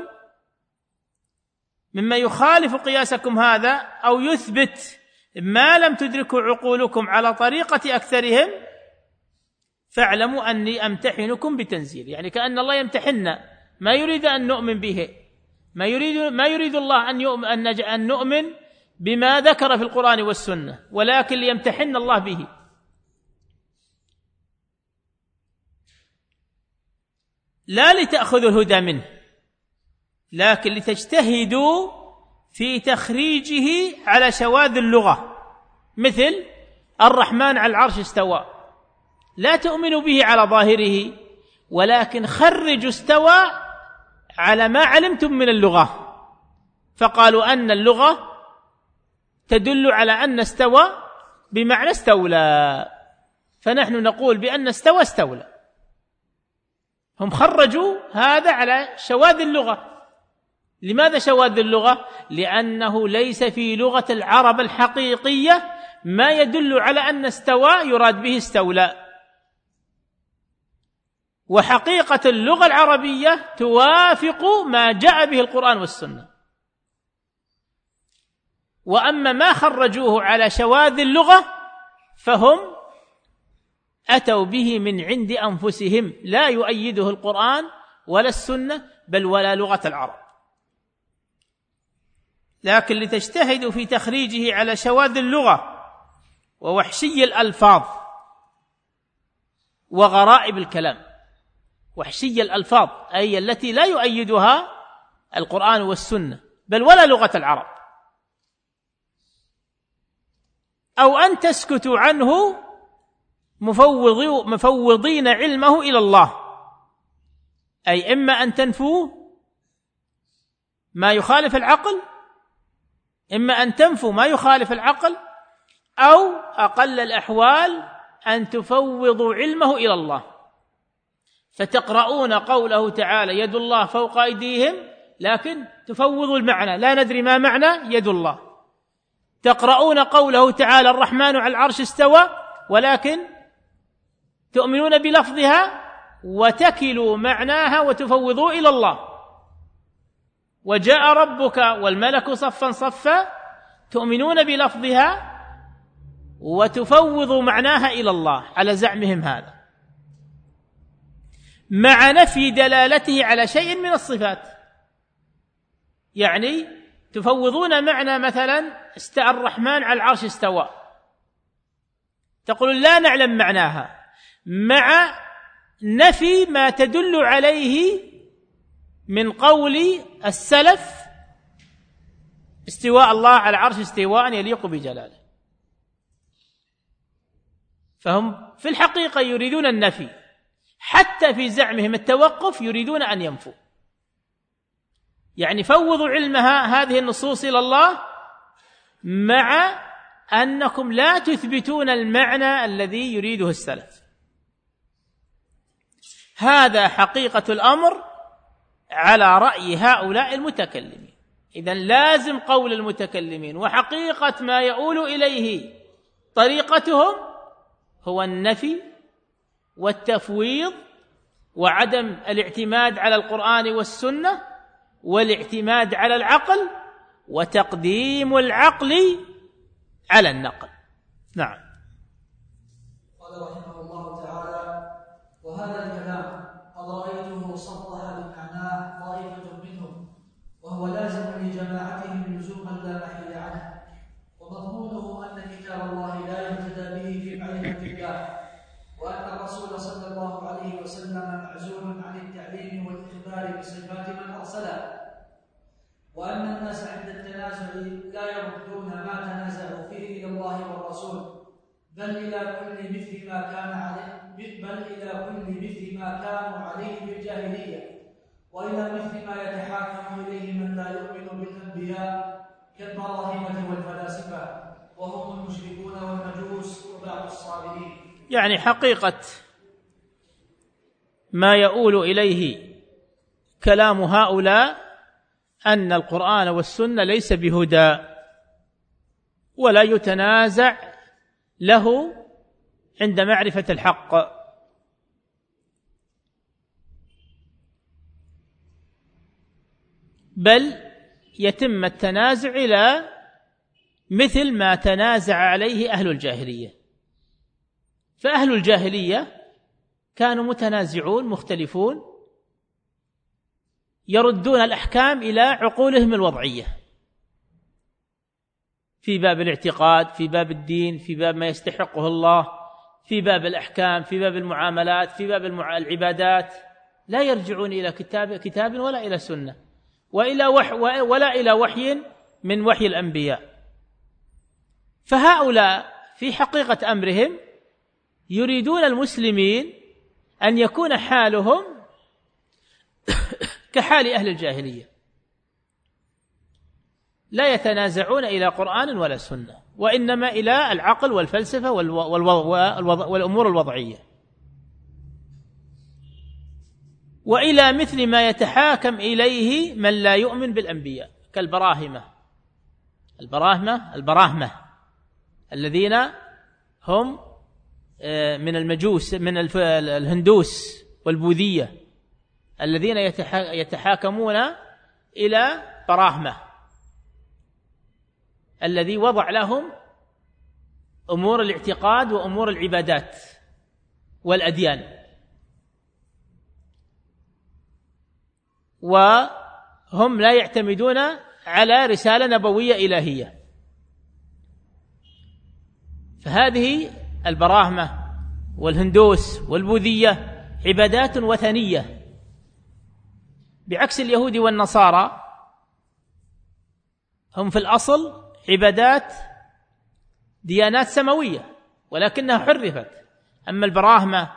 مما يخالف قياسكم هذا أو يثبت ما لم تدركوا عقولكم على طريقة أكثرهم، فاعلموا أني أمتحنكم بتنزيل. يعني كأن الله يمتحننا، ما يريد أن نؤمن به، ما يريد ما يريد الله أن يؤمن أن نؤمن بما ذكر في القرآن والسنة، ولكن ليمتحن الله به. لا لتأخذوا الهدى منه، لكن لتجتهدوا في تخريجه على شواذ اللغة، مثل الرحمن على العرش استوى، لا تؤمنوا به على ظاهره، ولكن خرجوا استوى على ما علمتم من اللغة، فقالوا أن اللغة تدل على أن استوى بمعنى استولى، فنحن نقول بأن استوى استولى. هم خرجوا هذا على شواذ اللغة. لماذا شواذ اللغة؟ لأنه ليس في لغة العرب الحقيقية ما يدل على أن استوى يراد به استولى، وحقيقة اللغة العربية توافق ما جاء به القرآن والسنة. وأما ما خرجوه على شواذ اللغة فهم أتوا به من عند أنفسهم، لا يؤيده القرآن ولا السنة بل ولا لغة العرب، لكن لتجتهدوا في تخريجه على شواذ اللغة ووحشي الألفاظ وغرائب الكلام. وحشي الألفاظ أي التي لا يؤيدها القرآن والسنة بل ولا لغة العرب، أو أن تسكتوا عنه مفوضين علمه إلى الله، أي إما أن تنفوه ما يخالف العقل، إما أن تنفوا ما يخالف العقل، أو أقل الأحوال أن تفوضوا علمه إلى الله. فتقرؤون قوله تعالى يد الله فوق أيديهم لكن تفوضوا المعنى، لا ندري ما معنى يد الله. تقرؤون قوله تعالى الرحمن على العرش استوى ولكن تؤمنون بلفظها وتكلوا معناها وتفوضوا إلى الله. وجاء ربك والملك صفا صفا، تؤمنون بلفظها وتفوضوا معناها إلى الله على زعمهم هذا، مع نفي دلالته على شيء من الصفات. يعني تفوضون معنى مثلا استوى الرحمن على العرش استوى، تقولون لا نعلم معناها، مع نفي ما تدل عليه من قول السلف استواء الله على العرش استواء يليق بجلاله. فهم في الحقيقة يريدون النفي، حتى في زعمهم التوقف يريدون أن ينفوا. يعني فوضوا علمها هذه النصوص إلى الله، مع أنكم لا تثبتون المعنى الذي يريده السلف. هذا حقيقة الأمر على رأي هؤلاء المتكلمين. إذن لازم قول المتكلمين وحقيقة ما يؤول إليه طريقتهم هو النفي والتفويض وعدم الاعتماد على القرآن والسنة والاعتماد على العقل وتقديم العقل على النقل. نعم. قال رحمه الله تعالى: وهذا الكلام قد رأيته صدح بمعناه طائفة منهم، وهو لازم لجماعتهم لزوما لا محيل عنه، ومضمونه أن كتاب الله لا يهتدى به في معرفة الله، وأن الرسول صلى الله عليه وسلم معزول عن التعليم والإخبار بصفات من أرسله، وأن الناس عند التنازع لا يردون ما تنازعوا فيه إلى الله والرسول، بل إلى كل مثل ما كان عليه بل إلى كل مثل ما كانوا عليه بالجاهلية، وإلى مثل ما يتحاكم إليه من لا يؤمن بالأنبياء كالمراهمة والفلاسفة، وهم المشركون والمجوس وبعض الصابرين. يعني حقيقة ما يؤول إليه كلام هؤلاء أن القرآن والسنة ليس بهدى ولا يتنازع له عند معرفة الحق، بل يتم التنازع إلى مثل ما تنازع عليه أهل الجاهلية. فأهل الجاهلية كانوا متنازعون مختلفون، يردون الأحكام إلى عقولهم الوضعية في باب الاعتقاد، في باب الدين، في باب ما يستحقه الله، في باب الأحكام، في باب المعاملات، في باب العبادات. لا يرجعون إلى كتاب كتاب ولا إلى سنة وإلى وحي ولا إلى وحي من وحي الأنبياء. فهؤلاء في حقيقة أمرهم يريدون المسلمين أن يكون حالهم كحال أهل الجاهلية، لا يتنازعون إلى قرآن ولا سنة، وإنما إلى العقل والفلسفة والأمور الوضعية، وإلى مثل ما يتحاكم إليه من لا يؤمن بالأنبياء كالبراهمة البراهمة البراهمة الذين هم من المجوس من الهندوس والبوذية، الذين يتحاكمون إلى براهمة الذي وضع لهم أمور الاعتقاد وأمور العبادات والأديان، وهم لا يعتمدون على رسالة نبوية إلهية. فهذه البراهمة والهندوس والبوذية عبادات وثنية، بعكس اليهود والنصارى هم في الأصل عبادات ديانات سماوية ولكنها حرفت. أما البراهمة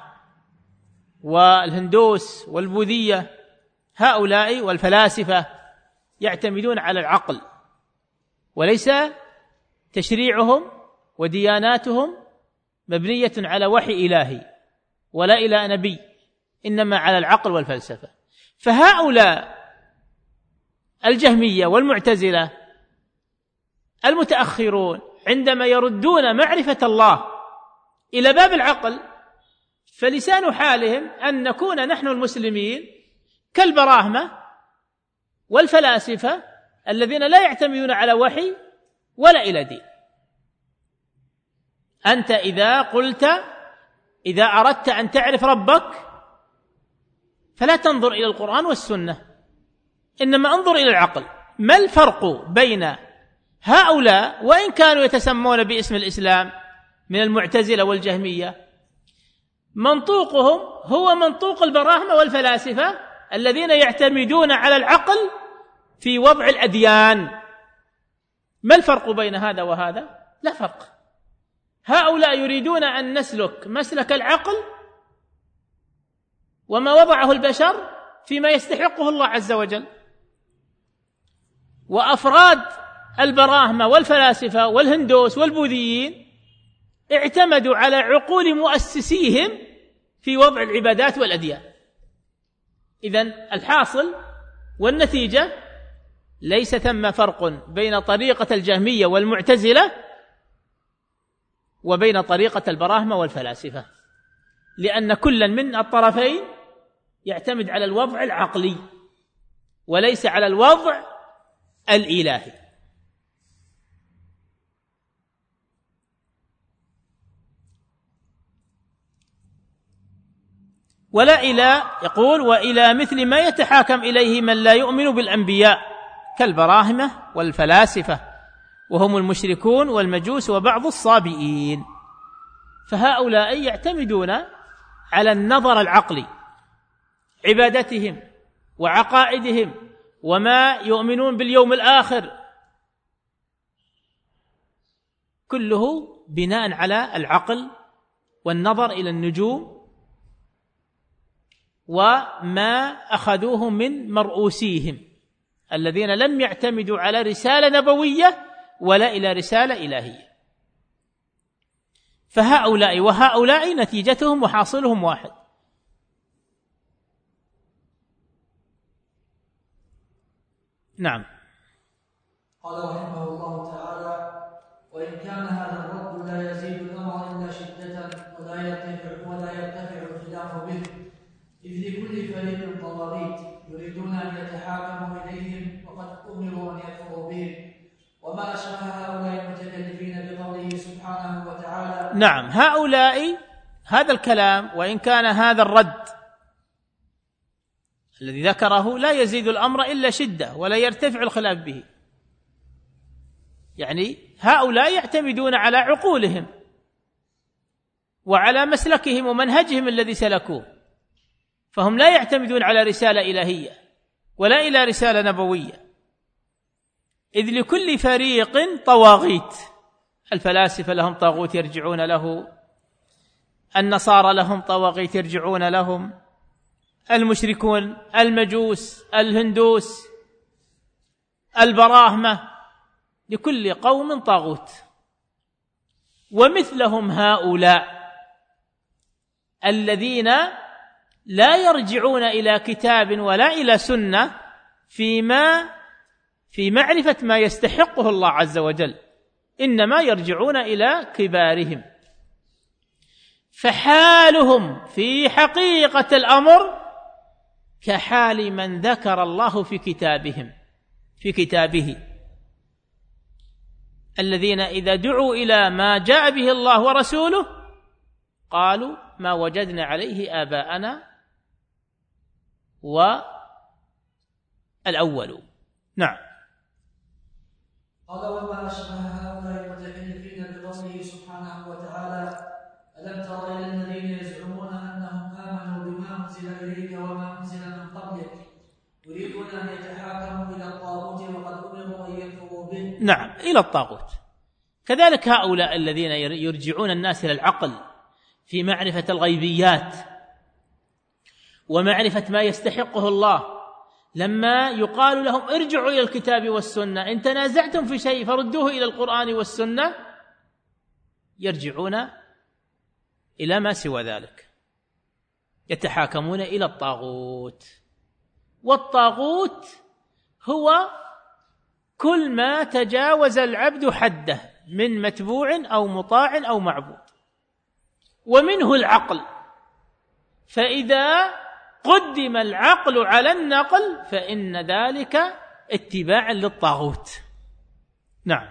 والهندوس والبوذية هؤلاء والفلاسفة يعتمدون على العقل، وليس تشريعهم ودياناتهم مبنية على وحي إلهي ولا إلى نبي، إنما على العقل والفلسفة. فهؤلاء الجهمية والمعتزلة المتأخرون عندما يردون معرفة الله إلى باب العقل، فلسان حالهم أن نكون نحن المسلمين كالبراهمة والفلاسفة الذين لا يعتمدون على وحي ولا إلى دين. أنت إذا قلت إذا أردت أن تعرف ربك فلا تنظر إلى القرآن والسنة، إنما انظر إلى العقل. ما الفرق بين هؤلاء وإن كانوا يتسمون باسم الإسلام من المعتزلة والجهمية؟ منطوقهم هو منطوق البراهمة والفلاسفة الذين يعتمدون على العقل في وضع الأديان. ما الفرق بين هذا وهذا؟ لا فرق. هؤلاء يريدون أن نسلك مسلك العقل وما وضعه البشر فيما يستحقه الله عز وجل، وأفراد البراهمة والفلاسفة والهندوس والبوذيين اعتمدوا على عقول مؤسسيهم في وضع العبادات والأديان. إذن الحاصل والنتيجة ليس ثم فرق بين طريقة الجهمية والمعتزلة وبين طريقة البراهمة والفلاسفة، لأن كل من الطرفين يعتمد على الوضع العقلي وليس على الوضع الإلهي. ولا إلى يقول وإلى مثل ما يتحاكم إليه من لا يؤمن بالأنبياء كالبراهمة والفلاسفة وهم المشركون والمجوس وبعض الصابئين. فهؤلاء يعتمدون على النظر العقلي، عبادتهم وعقائدهم وما يؤمنون باليوم الآخر كله بناء على العقل والنظر إلى النجوم وما أخذوه من مرؤوسيهم الذين لم يعتمدوا على رسالة نبوية ولا إلى رسالة إلهية. فهؤلاء وهؤلاء نتيجتهم وحاصلهم واحد. نعم. قال رحمه الله تعالى: وإن كان هذا الرد لا يزيد الأمر إلا شدة ولا يرتفع ولا يرتفع الخلاف به، إذ لكل فريق طواغيت يريدون أن يتحاكموا إليهم وقد أمروا أن يكفروا بهم، وما أشبه هؤلاء المتكلفين بقوله سبحانه وتعالى. نعم، هؤلاء هذا الكلام وإن كان هذا الرد الذي ذكره لا يزيد الأمر إلا شدة ولا يرتفع الخلاف به، يعني هؤلاء يعتمدون على عقولهم وعلى مسلكهم ومنهجهم الذي سلكوه، فهم لا يعتمدون على رسالة إلهية ولا إلى رسالة نبوية، إذ لكل فريق طواغيت. الفلاسفة لهم طاغوت يرجعون له، النصارى لهم طواغيت يرجعون لهم، المشركون، المجوس، الهندوس، البراهمة، لكل قوم طاغوت. ومثلهم هؤلاء الذين لا يرجعون إلى كتاب ولا إلى سنة فيما في معرفة ما يستحقه الله عز وجل، إنما يرجعون إلى كبارهم، فحالهم في حقيقة الأمر كحال من ذكر الله في كتابهم في كتابه الذين إذا دعوا إلى ما جاء به الله ورسوله قالوا ما وجدنا عليه آباءنا والأول. نعم. قال: وما أشبه هؤلاء المتكلفين بقوله سبحانه وتعالى: ألم تر إلى الذين يزعمون أنهم آمنوا بما أنزل إليك وما أنزل من قبلك يريدون أن يتحاكموا إلى الطاغوت وقد أمروا أن يكفروا به. نعم، إلى الطاغوت. كذلك هؤلاء الذين يرجعون الناس إلى العقل في معرفة الغيبيات ومعرفة ما يستحقه الله، لما يقال لهم ارجعوا إلى الكتاب والسنة، إن تنازعتم في شيء فردوه إلى القرآن والسنة، يرجعون إلى ما سوى ذلك، يتحاكمون إلى الطاغوت. والطاغوت هو كل ما تجاوز العبد حده من متبوع أو مطاع أو معبود، ومنه العقل، فإذا قدم العقل على النقل فإن ذلك اتباع للطاغوت. نعم.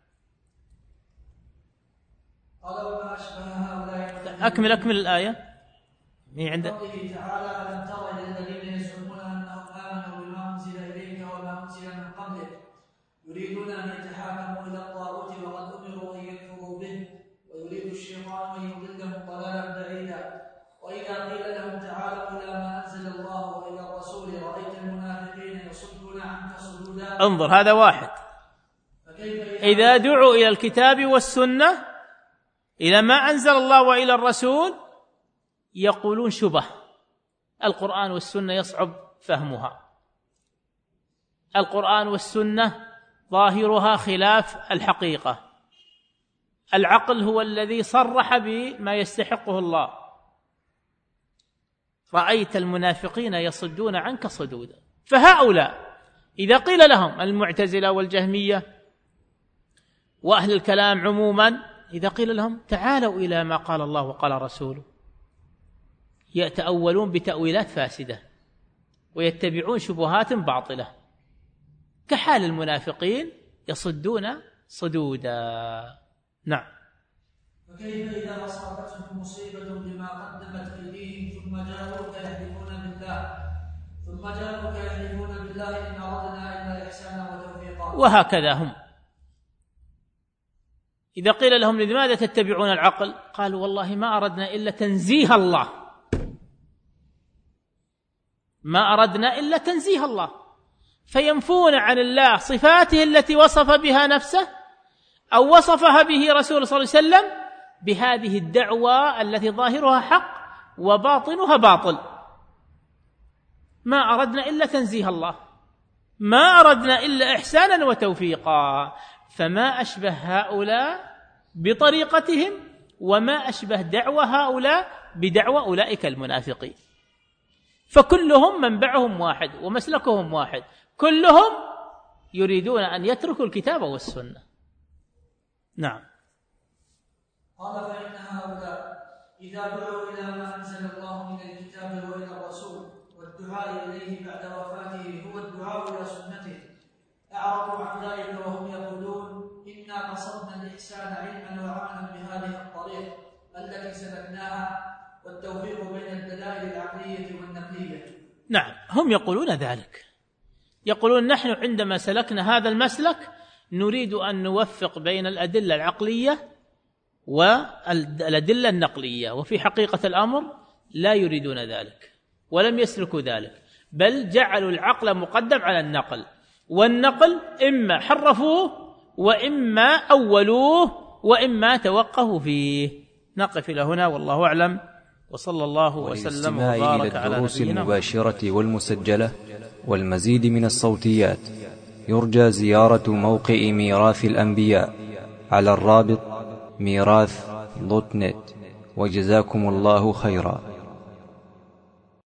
أكمل أكمل الآية. مين عنده؟ قوله تعالى: ألم تر إلى الذين يزعمون أنهم آمنوا بما أنزل إليك وما أنزل من قبلك يريدون أن يتحاكموا إلى الطاغوت وقد أمروا أن يكفروا به ويريد الشيطان أن يضلهم ضلالا بعيدا. وإذا قيل لهم تعالوا إلى ما أنزل الله وإلى الرسول رأيت المنافقين يصدون عنك صدودا. انظر، هذا واحد. إذا دعوا إلى الكتاب والسنة إلى ما أنزل الله وإلى الرسول يقولون شبه، القرآن والسنة يصعب فهمها، القرآن والسنة ظاهرها خلاف الحقيقة، العقل هو الذي صرح بما يستحقه الله، رأيت المنافقين يصدون عنك صدودا. فهؤلاء إذا قيل لهم، المعتزلة والجهمية وأهل الكلام عموما، إذا قيل لهم تعالوا إلى ما قال الله وقال رسوله يتأولون بتأويلات فاسدة ويتبعون شبهات باطلة، كحال المنافقين يصدون صدودا. نعم. فكيف إذا أصابتهم مصيبة بما قدمت أيديهم ثم جاءوك يحلفون بالله ثم جاءوك يحلفون بالله إن أردنا إلا إحسانا وتوفيقا. وهكذا هم إذا قيل لهم لماذا تتبعون العقل قالوا والله ما أردنا إلا تنزيه الله، ما أردنا إلا تنزيه الله، فينفون عن الله صفاته التي وصف بها نفسه أو وصفها به رسول صلى الله عليه وسلم بهذه الدعوة التي ظاهرها حق وباطنها باطل. ما أردنا إلا تنزيه الله، ما أردنا إلا إحسانا وتوفيقا. فما أشبه هؤلاء بطريقتهم وما أشبه دعوة هؤلاء بدعوة أولئك المنافقين، فكلهم منبعهم واحد ومسلكهم واحد، كلهم يريدون أن يتركوا الكتاب والسنة. نعم. قال فإن هؤلاء إذا دعوا إلى ما أنزل الله من الكتاب وإلى الرسول والدعاء إليه بعد وفاته هو الدعاء إلى سنته أعرضوا عن ذلك وهم يقولون إنا قصدنا الإحسان علما وعملا بهذه الطريق التي سلكناها والتوفيق بين الدلائل العقلية والنقلية. نعم، هم يقولون ذلك، يقولون نحن عندما سلكنا هذا المسلك نريد أن نوفق بين الأدلة العقلية والأدلة النقلية، وفي حقيقة الأمر لا يريدون ذلك ولم يسلكوا ذلك، بل جعلوا العقل مقدم على النقل، والنقل إما حرفوه وإما أولوه وإما توقفوا فيه. نقف إلى هنا والله أعلم، وصلى الله وسلم وبارك على الدروس نبينا المباشرة والمسجلة والمزيد من الصوتيات يرجى زيارة موقع ميراث الأنبياء على الرابط ميراث دوت نت. وجزاكم الله خيرا.